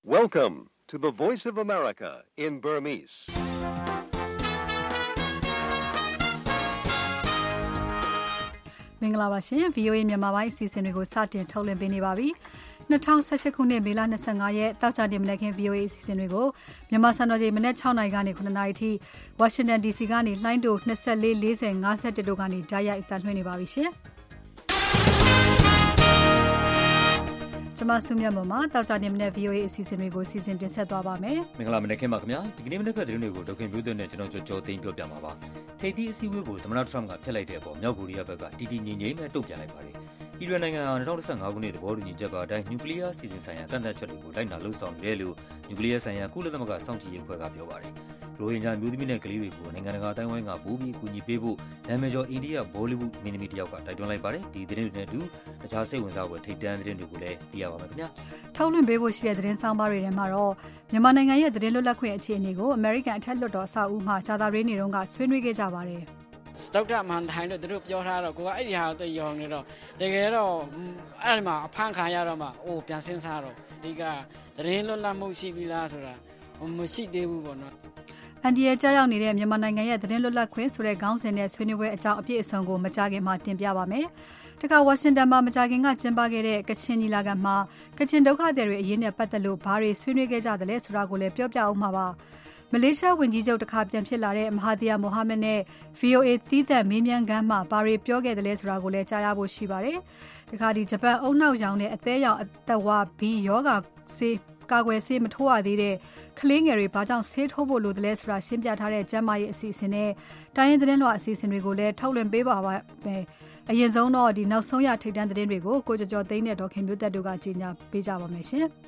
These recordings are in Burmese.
Welcome to the Voice of America in Burmese. ။မင်္ဂလာပါရှင် VOA မြန်မာပိုင်းအစီအစဉ်တွေကိုစတင်ထုတ်လွှင့်ပေးနေပါပြီ။2018ခုနှစ်မေလ25ရက်တောက်ကြနေ့မနက်ခင်း VOA အစီအစဉ်တွေကိုမြန်မာစံတော်ချိန်မနက်6နာရီကနေ9နာရီထိ Washington DC ကနေလှိုင်းတို24 40 51တို့ကနေကြားရိုက်အသံလွှင့်နေပါပြီရှင်။ကျွန်မဆုမြတ်မမတောက်ကြနေမနေ့ VOA အစီအစဉ်တွေကိုစီစဉ်တင်ဆက်သွားပါမယ်။မင်္ဂလာမနက်ခင်းပါခင်ဗျာ။ဒီကနေ့မနက်ဖက်သတင်းတွေကိုဒေါက်ခင်ပြိုးသွင်းနဲ့ကျွန်တော်ကြော်သိမ်းပြောပြမှာပါ။ထိပ်သီးအစည်းအဝေးကိုသမ္မတ Trump ကဖျက်လိုက်တဲ့အပေါ်မြောက်ကိုရီးယားဘက်ကတီတီငြိမ်ငြိမ်နဲ့တုံ့ပြန်လိုက်ပါတယ်။အီရန်နိုင်ငံဟာ2015ခုနှစ်သဘောတူညီချက်ပါအတိုင်းနျူကလ িয়ার အစီအစဉ်ဆိုင်ရာကန့်သတ်ချက်တွေကိုလိုက်နာလှုပ်ဆောင်နေတယ်လို့နျူကလ িয়ার ဆိုင်ရာကုလသမဂ္ဂစောင့်ကြည့်ရေးအဖွဲ့ကပြောပါတယ်။ရိုဟင်ဂျာမျိုးသမီးနဲ့ကလေးတွေကိုနိုင်ငံတကာအတိုင်းအဝိုင်းကပိုပြီးအကူအညီပေးဖို့နာမည်ကျော်အိန္ဒိယဘောလီဝုဒ်မင်းသမီးတစ်ယောက်ကတိုက်တွန်းလိုက်ပါတယ်။ဒီသတင်းတွေနဲ့အတူတခြားစိတ်ဝင်စားဖွယ်ထိပ်တန်းသတင်းတွေကိုလည်းသိရပါမယ်ခင်ဗျာ။ထုတ်လွှင့်ပေးဖို့ရှိတဲ့သတင်းဆောင်ပါတွေထဲမှာတော့မြန်မာနိုင်ငံရဲ့သတင်းလွတ်လပ်ခွင့်အခြေအနေကို American အထက်လွှတ်တော်အဆောက်အဦမှာဂျာတာရေးနေတုန်းကဆွေးနွေးခဲ့ကြပါတယ်။စတောက်တာမှန်တိုင်းတို့တို့ပြောထားတော့ကိုကအဲ့ဒီဟာကိုယုံနေတော့တကယ်တော့အဲ့ဒီမှာအဖမ်းခံရတော့မှအိုးပြန်စင်းစားတော့ဒီကသတင်းလွတ်လပ်မှုရှိပြီလားဆိုတာမရှိသေးဘူးပေါ့နော်အန်ဒီရဲ့ကြားရောက်နေတဲ့မြန်မာနိုင်ငံရဲ့သတင်းလွတ်လပ်ခွင့်ဆိုတဲ့ခေါင်းစဉ်နဲ့ဆွေးနွေးပွဲအကြောင်းအပြည့်အစုံကိုမကြာခင်မှာတင်ပြပါမယ်။တခါဝါရှင်တန်မှာမကြာခင်ကကျင်းပခဲ့တဲ့ကချင်ညီလာခံမှာကချင်ဒုက္ခသည်တွေအရေးနဲ့ပတ်သက်လို့ဘာတွေဆွေးနွေးခဲ့ကြသလဲဆိုတာကိုလည်းပြောပြအောင်ပါပါ။မလေးရှားဝန်ကြီးချုပ်တခါပြန်ဖြစ်လာတဲ့မဟာသီယာမိုဟာမက်နဲ့ VOA သီးသန့်မေးမြန်းခန်းမှာဘာတွေပြောခဲ့သလဲဆိုတာကိုလည်းကြားရဖို့ရှိပါတယ်။တခါဒီဂျပန်အုံနောက်ရောင်နဲ့အသေးရောင်အသက်ဝါဘီယောဂဆေးကာကွယ်ဆေးမထိုးရသေးတဲ့ကလေးငယ်တွေဘာကြောင့်ဆေးထိုးဖို့လိုသလဲဆိုတာရှင်းပြထားတဲ့ကျန်းမာရေးအစီအစဉ်နဲ့တိုင်းရင်းသတင်းလွှာအစီအစဉ်တွေကိုလည်းထုတ်လွှင့်ပေးပါမယ်။အရင်ဆုံးတော့ဒီနောက်ဆုံးရထိပ်တန်းသတင်းတွေကိုကိုကျော်သိန်းနဲ့ဒေါခင်မျိုးသက်တို့ကကြီးညာပေးကြပါမယ်ရှင်။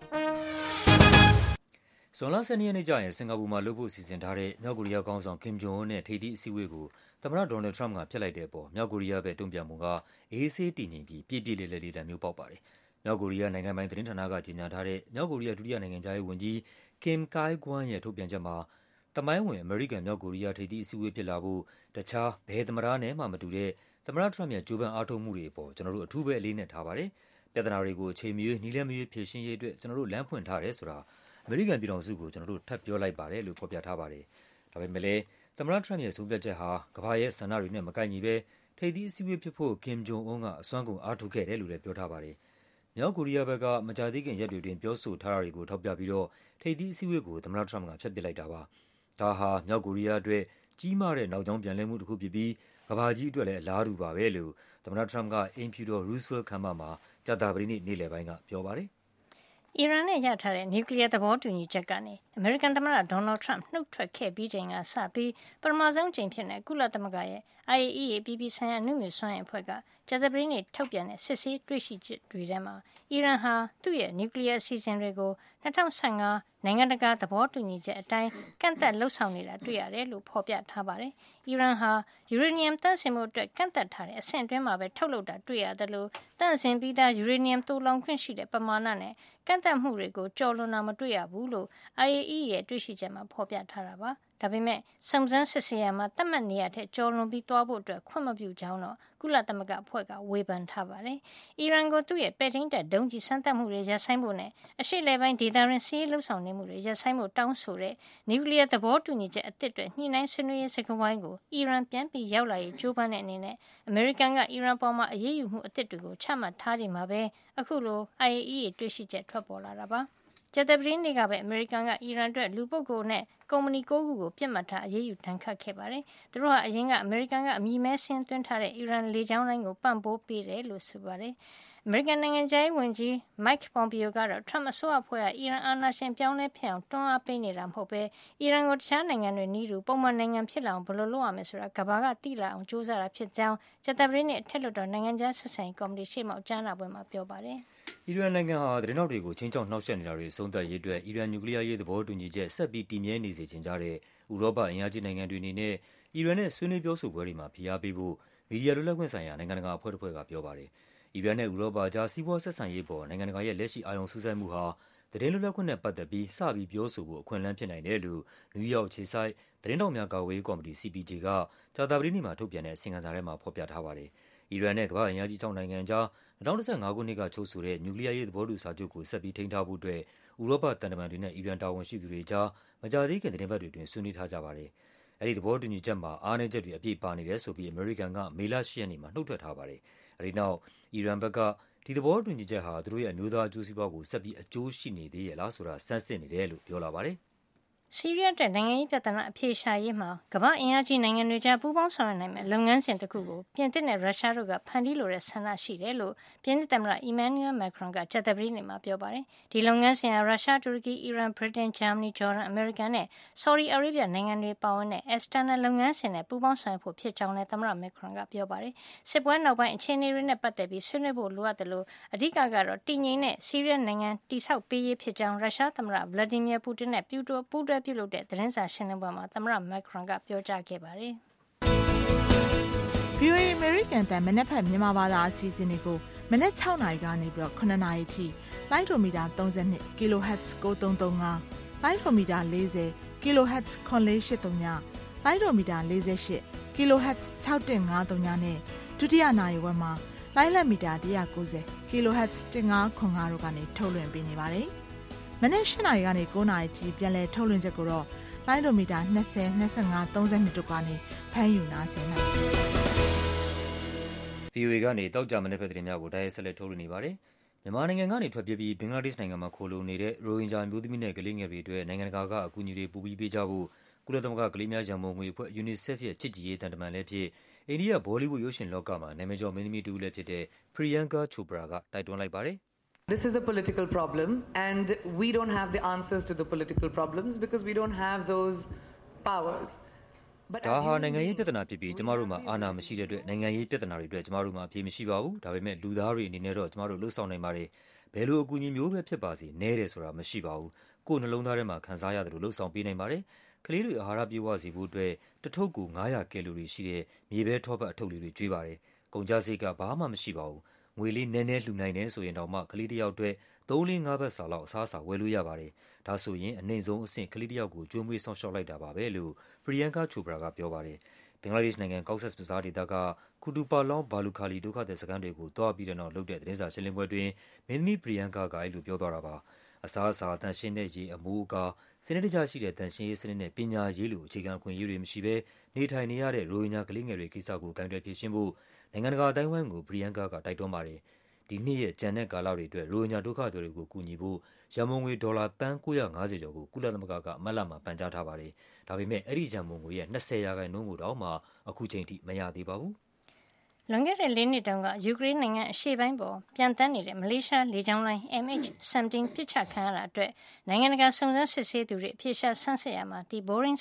ဇွန်လ12ရက်နေ့ကျရင်စင်ကာပူမှာလုပ်ဖို့စီစဉ်ထားတဲ့မြောက်ကိုရီးယားခေါင်းဆောင်ကင်ဂျုံအွန်းနဲ့ထိပ်သီးအစည်းအဝေးကိုသမ္မတဒေါ်နယ်ထရမ့်ကဖျက်လိုက်တဲ့အပေါ်မြောက်ကိုရီးယားဘက်တုံ့ပြန်မှုကအေးဆေးတည်ငြိမ်ပြီးပြည့်ပြည့်လေးလေးတမ်းမျိုးပေါက်ပါတယ်။မြောက်ကိုရီးယားနိုင်ငံပိုင်သတင်းဌာနကကြေညာထားတဲ့မြောက်ကိုရီးယားဒုတိယနိုင်ငံခြားရေးဝန်ကြီးကင်ကိုင်ဂွမ်ရဲ့ထုတ်ပြန်ချက်မှာသမိုင်းဝင်အမေရိကန်မြောက်ကိုရီးယားထိပ်သီးအစည်းအဝေးဖြစ်လာဖို့တခြားဘယ်သမ္မတနဲ့မှမတူတဲ့သမ္မတထရမ့်ရဲ့ကြိုးပမ်းအားထုတ်မှုတွေအပေါ်ကျွန်တော်တို့အထူးပဲအလေးနက်ထားပါတယ်။ပြဿနာတွေကိုအချိန်မရွေးနည်းလမ်းမရွေးဖြေရှင်းရေးအတွက်ကျွန်တော်တို့လမ်းဖွင့်ထားတယ်ဆိုတာအမေရိကန်ပြည်ထောင်စုကိုကျွန်တော်တို့ထပ်ပြောလိုက်ပါတယ်လို့ဖော်ပြထားပါတယ်။ဒါပေမဲ့လည်းသမ္မတထရမ့်ရဲ့ဆုံးဖြတ်ချက်ဟာကမ္ဘာရဲ့ဆန္ဒတွေနဲ့မကိုက်ညီပဲထိပ်သီးအစည်းအဝေးဖြစ်ဖို့ကင်ဂျုံအွန်းကအစွမ်းကုန်အားထုတ်ခဲ့တယ်လို့လည်းပြောထားပါတယ်။မြောက်ကိုရီးယားဘက်ကမကြာသေးခင်ရက်တွေတွင်ပြောဆိုထားတာတွေကိုထောက်ပြပြီးတော့ထိပ်သီးအစည်းအဝေးကိုသမ္မတထရမ့်ကဖျက်ပစ်လိုက်တာပါ။ဒါဟာမြောက်ကိုရီးယားအတွက်ကြီးမားတဲ့နောက်ကြောင်းပြန်လှည့်မှုတစ်ခုဖြစ်ပြီးကမ္ဘာကြီးအတွက်လည်းအလားတူပါပဲလို့သမ္မတထရမ့်ကအိမ်ဖြူတော် Roosevelt ခမ်းမမှာကြာသပတေးနေ့နေ့လယ်ပိုင်းကပြောပါတယ်။အီရန်နဲ့ရထားတဲ့နျူကလ িয়ার သဘောတူညီချက်ကနေအမေရိကန်သမ္မတဒေါ်နယ်ထရမ့်နှုတ်ထွက်ခဲ့ပြီးချိန်ကစပြီးပထမဆုံးချိန်ဖြစ်တဲ့ကုလသမဂ္ဂရဲ့ IAEA ပြည်ပဆိုင်ရာအနုမြူစွမ်းအင်အဖွဲ့ကကြာသပတေးနေ့ထုတ်ပြန်တဲ့စစ်ဆေးတွေ့ရှိချက်တွေထဲမှာအီရန်ဟာသူ့ရဲ့နျူကလ িয়ার အစီအစဉ်တွေကို2015နိုင်ငံတကာသဘောတူညီချက်အတိုင်းကန့်သတ်လှုပ်ဆောင်နေတာတွေ့ရတယ်လို့ဖော်ပြထားပါတယ်။အီရန်ဟာယူရေနီယမ်သန့်စင်မှုအတွက်ကန့်သတ်ထားတဲ့အဆင့်အတွင်းမှာပဲထုတ်လုပ်တာတွေ့ရတယ်လို့သန့်စင်ပြီးသားယူရေနီယမ်သိုလောင်ခွင့်ရှိတဲ့ပမာဏနဲ့ကန့်သတ်မှုတွေကိုကျော်လွန်တာမတွေ့ရဘူးလို့ IAEA ရဲ့တွေ့ရှိချက်မှာဖော်ပြထားတာပါ။ဒါပေမဲ့စုံစမ်းစစ်ဆေးရမှာသတ်မှတ်နေရတဲ့ကျော်လွန်ပြီးသွားဖို့အတွက်ခွင့်မပြုကြောင်းတော့ကုလသမဂ္ဂအဖွဲ့ကဝေဖန်ထားပါတယ်။အီရန်ကိုသူ့ရဲ့ပဲ့ထိန်းတပ်ဒုံးကျည်စမ်းသပ်မှုတွေရပ်ဆိုင်းဖို့နဲ့အရှေ့လေပိုင်းဒေသတွင်းစီးရေးလှုပ်ဆောင်နေမှုတွေရပ်ဆိုင်းဖို့တောင်းဆိုတဲ့နျူကလ িয়ার သဘောတူညီချက်အသစ်တွေညှိနှိုင်းဆွေးနွေးရေးစကားဝိုင်းကိုအီရန်ပြန်ပြီးရောက်လာရေးကြိုးပမ်းတဲ့အနေနဲ့အမေရိကန်ကအီရန်ပေါ်မှာအရေးယူမှုအသစ်တွေကိုချမှတ်ထားချိန်မှာပဲအခုလို IAEA တွေ့ရှိချက်ထွက်ပေါ်လာတာပါ။ကြာသပတေးနေ့ကပဲအမေရိကန်ကအီရန်အတွက်လူပုဂ္ဂိုလ်နဲ့ကုမ္ပဏီ9ခုကိုပြစ်မှတ်ထားအရေးယူဒဏ်ခတ်ခဲ့ပါတယ်။သူတို့ဟာအရင်ကအမေရိကန်ကအမည်မဲဆင်းသွင်းထားတဲ့အီရန်လေကြောင်းလိုင်းကိုပံ့ပိုးပေးတယ်လို့ဆိုပါတယ်။အမေရိကန်နိုင်ငံခြားရေးဝန်ကြီး Mike Pompeo ကတော့ထရမ့်အစိုးရအဖွဲ့ကအီရန်အာဏာရှင်ပြောင်းလဲဖြစ်အောင်တွန်းအားပေးနေတာမဟုတ်ပဲအီရန်ကိုတခြားနိုင်ငံတွေနည်းတူပုံမှန်နိုင်ငံဖြစ်လာအောင်ဘယ်လိုလုပ်ရမလဲဆိုတာကမ္ဘာကသိလာအောင်ကြိုးစားတာဖြစ်ကြောင်းကြာသပတေးနေ့အထက်လွှတ်တော်နိုင်ငံခြားဆက်ဆံရေးကော်မတီရှေ့မှောက်ကြားနာပွဲမှာပြောပါတယ်။အီရန်နိုင်ငံဟာသတင်းထောက်တွေကိုချင်းချောက်နှောက်ယှက်နေတာတွေအဆုံးသတ်ရေးအတွက်အီရန်နျူကလ িয়ার ရေးသဘောတူညီချက်ဆက်ပြီးတည်မြဲနေစေချင်ကြတဲ့ဥရောပအင်အားကြီးနိုင်ငံတွေအနေနဲ့အီရန်နဲ့ဆွေးနွေးပြောဆိုပွဲတွေမှာဖိအားပေးဖို့မီဒီယာလွတ်လပ်ခွင့်ဆိုင်ရာနိုင်ငံတကာအဖွဲ့တစ်ဖွဲ့ကပြောပါတယ်။အီရန်နဲ့ဥရောပကြားစီးပွားဆက်ဆံရေးပေါ်နိုင်ငံတကာရဲ့လက်ရှိအာရုံစူးစိုက်မှုဟာသတင်းလွတ်လပ်ခွင့်နဲ့ပတ်သက်ပြီးစပြီးပြောဆိုဖို့အခွင့်အလမ်းဖြစ်နိုင်တယ်လို့နယူးယောက်အခြေစိုက်သတင်းထောက်များကာကွယ်ရေးကော်မတီ CPJ ကကြာသပတေးနေ့မှာထုတ်ပြန်တဲ့အစီရင်ခံစာထဲမှာဖော်ပြထားပါတယ်။အီရန်နဲ့ကမ္ဘာ့အင်အားကြီး6နိုင်ငံကြား2015ခုနှစ်ကချုပ်ဆိုတဲ့နျူကလ িয়ারရေးသဘောတူစာချုပ်ကိုဆက်ပြီးထိန်းထားဖို့အတွက်ဥရောပသံတမန်တွေနဲ့အီရန်တာဝန်ရှိသူတွေကြားမကြာသေးခင်သီတင်းပတ်တွေအတွင်းဆွေးနွေးထားကြပါတယ်။အဲဒီသဘောတူညီချက်မှာအားနည်းချက်တွေအပြည့်ပါနေတယ်ဆိုပြီးအမေရိကန်ကမေလ10 ရက်နေ့မှာနှုတ်ထွက်ထားပါတယ်။အဲဒီနောက်အီရန်ဘက်ကဒီသဘောတူညီချက်ဟာသူတို့ရဲ့အမျိုးသားအကျိုးစီးပွားကိုဆက်ပြီးအကျိုးရှိနေသေးရဲ့လားဆိုတာဆန်းစစ်နေတယ်လို့ပြောလာပါတယ်။ဆီးရီးယားအတွက်နိုင်ငံရေးပြဿနာအဖြေရှာရေးမှာကမ္ဘာ့အင်အားကြီးနိုင်ငံတွေကြားပူးပေါင်းဆောင်ရွက်နိုင်မယ့်လုပ်ငန်းစဉ်တစ်ခုကိုပြင်သစ်နဲ့ရုရှားတို့ကဖန်တီးလိုတဲ့ဆန္ဒရှိတယ်လို့ပြင်သစ်သမ္မတ Emmanuel Macron ကကြာသပတေးနေ့မှာပြောပါတယ်။ဒီလုပ်ငန်းစဉ်ဟာရုရှား၊တူရကီ၊အီရန်၊ဗြိတိန်၊ဂျာမနီ၊ဂျော်ဒန်၊အမေရိကန်နဲ့ဆော်ဒီအာရေဗျနိုင်ငံတွေပါဝင်တဲ့ external လုပ်ငန်းစဉ်နဲ့ပူးပေါင်းဆောင်ရွက်ဖို့ဖြစ်ကြောင်းလည်းသမ္မတ Macron ကပြောပါတယ်။စစ်ပွဲနောက်ပိုင်းအခြေအနေတွေနဲ့ပတ်သက်ပြီးဆွေးနွေးဖို့လိုအပ်တယ်လို့အဓိကကတော့တည်ငြိမ်တဲ့ဆီးရီးယားနိုင်ငံတည်ဆောက်ပေးရေးဖြစ်ကြောင်းရုရှားသမ္မတ Vladimir Putin နဲ့ပူးတွဲပြုလုပ်တဲ့သတင်းရှင်းလင်းပွဲမှာသမ္မတ Macron ကပြောကြားခဲ့ပါတယ်။ VOA American တန်မနက်ဖြန်မြန်မာဘာသာအစီအစဉ်တွေကိုမနက်6 နာရီကနေပြီးတော့9 နာရီထိလိုင်းဒိုမီတာ32 kHz 9335လိုင်းဒိုမီတာ40 kHz 9483လိုင်းဒိုမီတာ48 kHz 6153နဲ့ဒုတိယနာရီဝက်မှာလိုင်းလက်မီတာ190 kHz 1505တို့ကနေထုတ်လွှင့်ပေးနေပါတယ်။မနက်8 နာရီကနေ9 နာရီထိပြန်လည်ထုတ်လွှင့်ချက်ကိုတော့လိုင်းဒိုမီတာ20 25 32တို့ကနေဖမ်းယူနားဆင်နိုင်ပါတယ်။ VOA ကနေတောက်ကြမနေ့ဖက်သတင်းများကိုတိုက်ရိုက်ဆက်လက်ထုတ်လွှင့်နေပါတယ်။မြန်မာနိုင်ငံကနေထွက်ပြေးပြီးဘင်္ဂလားဒေ့ရှ်နိုင်ငံမှာခိုလှုံနေတဲ့ရိုဟင်ဂျာမျိုးသမီးနဲ့ကလေးငယ်တွေအတွက်နိုင်ငံတကာကအကူအညီတွေပိုပြီးပေးကြဖို့ကုလသမဂ္ဂကလေးများရန်ပုံငွေအဖွဲ့ UNICEF ရဲ့ချစ်ကြည်ရေးတန်တမန်လည်းဖြစ်အိန္ဒိယဘောလီဝုဒ်ရုပ်ရှင်လောကမှာနာမည်ကျော်မင်းသမီးတဦးလည်းဖြစ်တဲ့ Priyanka Chopra ကတိုက်တွန်းလိုက်ပါတယ်။ This is a political problem and we don't have the answers to the political problems because we don't have those powers. ဒါဟာနိုင်ငံရေးပြဿနာဖြစ်ပြီးကျမတို့မှာအာဏာမရှိတဲ့အတွက်နိုင်ငံရေးပြဿနာတွေအတွက်ကျမတို့မှာအဖြေမရှိပါဘူး။ဒါပေမဲ့လူသားတွေအနေနဲ့တော့ကျမတို့လှုပ်ဆောင်နိုင်ပါတယ်။ဘယ်လိုအကူအညီမျိုးပဲဖြစ်ပါစေနဲတယ်ဆိုတာမရှိပါဘူး။ကိုယ်နှလုံးသားထဲမှာခံစားရတယ်လို့လှုပ်ဆောင်ပေးနိုင်ပါတယ်။ကလေးတွေအာဟာရပြည့်ဝစေဖို့အတွက်တစ်ထုပ်ကို900 ကယ်လိုရီရှိတဲ့မြေပဲထောပတ်အထုပ်လေးတွေကျွေးပါတယ်။ကုန်ကျစရိတ်ကဘာမှမရှိပါဘူး။ငွေလေးနည်းနည်းလှူနိုင်တယ်ဆိုရင်တောင်မှကလေးတစ်ယောက်အတွက်3-5 ဘတ်စာလောက်အစားအစာဝယ်လို့ရပါတယ်။ဒါဆိုရင်အနှိမ့်ဆုံးအဆင့်ကလေးတစ်ယောက်ကိုကျွေးမွေးစောင့်ရှောက်လိုက်တာပါပဲလို့ Priyanka Chopra ကပြောပါတယ်။ဘင်္ဂလားဒေ့ရှ်နိုင်ငံ Cox's Bazar ဒေသကKutupalong ဘာလူခါလီဒုက္ခသည်စခန်းတွေကိုတွားပြီးတဲ့နောက်လုပ်တဲ့သတင်းစာရှင်းလင်းပွဲအတွင်းမင်းသမီး Priyanka ကအဲဒီလိုပြောသွားတာပါ။အစားအစာ၊သန့်ရှင်းတဲ့ရေ၊အမိုးအကာ၊စနစ်တကျရှိတဲ့သန့်ရှင်းရေးစနစ်နဲ့ပညာရေးလိုအခြေခံအခွင့်အရေးတွေမရှိဘဲနေထိုင်နေရတဲ့ရိုဟင်ဂျာကလေးငယ်တွေကိစ္စကိုကိုင်တွယ်ဖြေရှင်းဖို့နိုင်ငံတကာအသိုင်းအဝိုင်းကို Priyanka ကတိုက်တွန်းပါတယ်။ဒီနှစ်ရဲ့ကျန်တဲ့ကာလတွေအတွက်ရိုဟင်ဂျာဒုက္ခသည်တွေကိုကူညီဖို့ရန်ပုံငွေဒေါ်လာသန်း950ကျော်ကိုကုလသမဂ္ဂကမတ်လမှာပန်ကြားထားပါတယ်။ဒါပေမဲ့အဲဒီရန်ပုံငွေရဲ့20%ကိုတောင်မှအခုချိန်ထိမရသေးပါဘူး။လွန်ခဲ့တဲ့4 နှစ်တုန်းကယူကရိန်းနိုင်ငံအရှေ့ပိုင်းပေါ်ပြန်တန်းနေတဲ့မလေးရှားလေကြောင်းလိုင်း MH17 ပစ်ချခံရတာအတွက်နိုင်ငံတကာစုံစမ်းစစ်ဆေးသူတွေအဖြစ်ရှာဆန်းစစ်ရမှာဒီ Boeing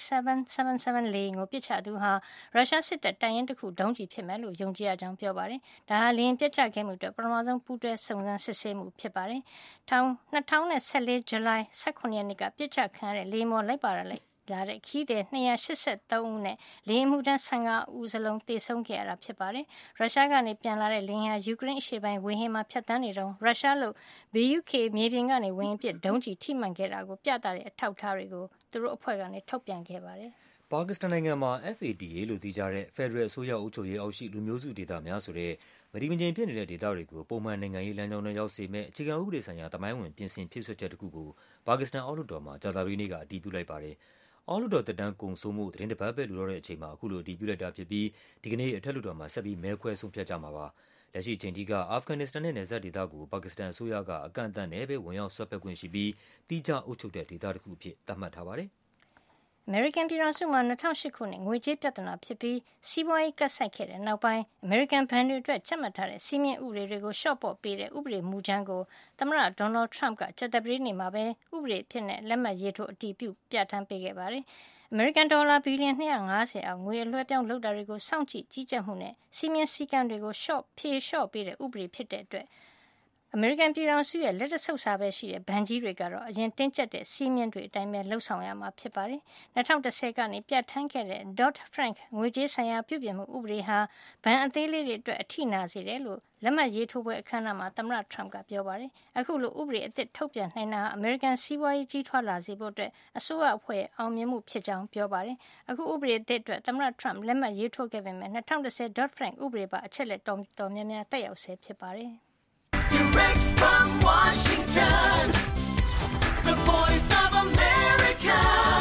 777 လေယာဉ်ကိုပစ်ချသူဟာရုရှားစစ်တပ်တိုင်ရင်တစ်ခုဒုံးကျည်ဖြစ်မယ်လို့ယုံကြည်ရကြောင်းပြောပါတယ်။ဒါဟာလေယာဉ်ပစ်ချခဲ့မှုအတွက်ပထမဆုံးပူးတွဲစုံစမ်းစစ်ဆေးမှုဖြစ်ပါတယ်။2014 ဇူလိုင်18 ရက်နေ့ကပစ်ချခံရတဲ့လေယာဉ်ပေါ်လိုက်ပါလာတဲ့ခီးသည်283ဦးနဲ့လေယာဉ်မှုထမ်း15ဦးစလုံးသေဆုံးခဲ့ရတာဖြစ်ပါတယ်။ရုရှားကနေပြန်လာတဲ့လေယာဉ်ဟာယူကရိန်းအရှေ့ပိုင်းဝေဟင်မှာဖြတ်တန်းနေတုန်းရုရှားလို့ BUK မြေပြင်ကနေဝေဟင်ပစ်ဒုံးကျည်ထိမှန်ခဲ့တာကိုပြသတဲ့အထောက်အထားတွေကိုသူတို့အဖွဲ့ကနေထုတ်ပြန်ခဲ့ပါတယ်။ပါကစ္စတန်နိုင်ငံမှာ FATA လို့သိကြတဲ့ Federal အစိုးရအုပ်ချုပ်ရေးအောက်ရှိလူမျိုးစုဒေသများဆိုတဲ့မတည်မငြိမ်ဖြစ်နေတဲ့ဒေသတွေကိုပုံမှန်နိုင်ငံရေးလမ်းကြောင်းနဲ့ရောက်စေမယ့်အခြေခံဥပဒေဆိုင်ရာသမိုင်းဝင်ပြင်ဆင်ဖြည့်စွက်ချက်တစ်ခုကိုပါကစ္စတန်အောက်လွှတ်တော်မှာကြာသပတေးနေ့ကအတည်ပြုလိုက်ပါတယ်။အောက်လွှတ်တော်သက်တမ်းကုန်ဆုံးမှုသတင်းတစ်ပတ်ပဲလိုတော့တဲ့အချိန်မှာအခုလိုအတည်ပြုလိုက်တာဖြစ်ပြီးဒီကနေ့အထက်လွှတ်တော်မှာဆက်ပြီးမဲခွဲဆုံးဖြတ်ကြမှာပါ။လက်ရှိအချိန်ထိကအာဖဂန်နစ္စတန်နဲ့နယ်စပ်ဒေသကိုပါကစ္စတန်အစိုးရကအကန့်အသတ်နဲ့ပဲဝင်ရောက်စွက်ဖက်ခွင့်ရှိပြီးတိကျအုပ်ချုပ်တဲ့ဒေသတစ်ခုအဖြစ်သတ်မှတ်ထားပါတယ်။အမေရိကန်ပြည်ထောင်စုမှာ2008ခုနှစ်ငွေကြေးပြဿနာဖြစ်ပြီးစီးပွားရေးကပ်ဆိုက်ခဲ့တဲ့နောက်ပိုင်းအမေရိကန်ဘဏ်တွေအတွက်ချမှတ်ထားတဲ့စီးမြင့်ဥပဒေတွေကိုလျှော့ပေါ့ပေးတဲ့ဥပဒေမူကြမ်းကိုသမ္မတဒေါ်နယ်ထရမ့်ကကြာသပတေးနေ့မှာပဲဥပဒေအဖြစ်နဲ့လက်မှတ်ရေးထိုးအတည်ပြုပြဋ္ဌာန်းပေးခဲ့ပါတယ်။အမေရိကန်ဒေါ်လာဘီလီယံ250အောက်ငွေအလွှဲပြောင်းလုပ်တာတွေကိုစောင့်ကြည့်ကြီးကြပ်မှုနဲ့စီးမြင့်စည်းကမ်းတွေကိုဖြေလျှော့ပေးတဲ့ဥပဒေဖြစ်တဲ့အတွက်အမေရိကန်ပြည်ထောင်စုရဲ့လက်တဆုပ်စာပဲရှိတဲ့ဘဏ်ကြီးတွေကတော့အရင်တင်းကျပ်တဲ့စည်းမျဉ်းတွေအတိုင်းပဲလှုပ်ဆောင်ရမှာဖြစ်ပါတယ်။2010ကနေပြဋ္ဌာန်းခဲ့တဲ့ Dodd-Frank ငွေကြေးဆိုင်ရာပြုပြင်မှုဥပဒေဟာဘဏ်အသေးလေးတွေအတွက်အထိနာစေတယ်လို့လက်မှတ်ရေးထိုးပွဲအခမ်းအနားမှာသမ္မတ Trump ကပြောပါတယ်။အခုလိုဥပဒေအသစ်ထုတ်ပြန်နိုင်တာဟာအမေရိကန်စီးပွားရေးကြီးထွားလာစေဖို့အတွက်အစိုးရအဖွဲ့ရဲ့အောင်မြင်မှုဖြစ်ကြောင်းပြောပါတယ်။အခုဥပဒေအသစ်အတွက်သမ္မတ Trump လက်မှတ်ရေးထိုးခဲ့ပေမဲ့2010 Dodd-Frank ဥပဒေပါအချက်လက်တော်များများတက်ရောက်ဆဲဖြစ်ပါတယ်။ Direct from Washington, the voice of America,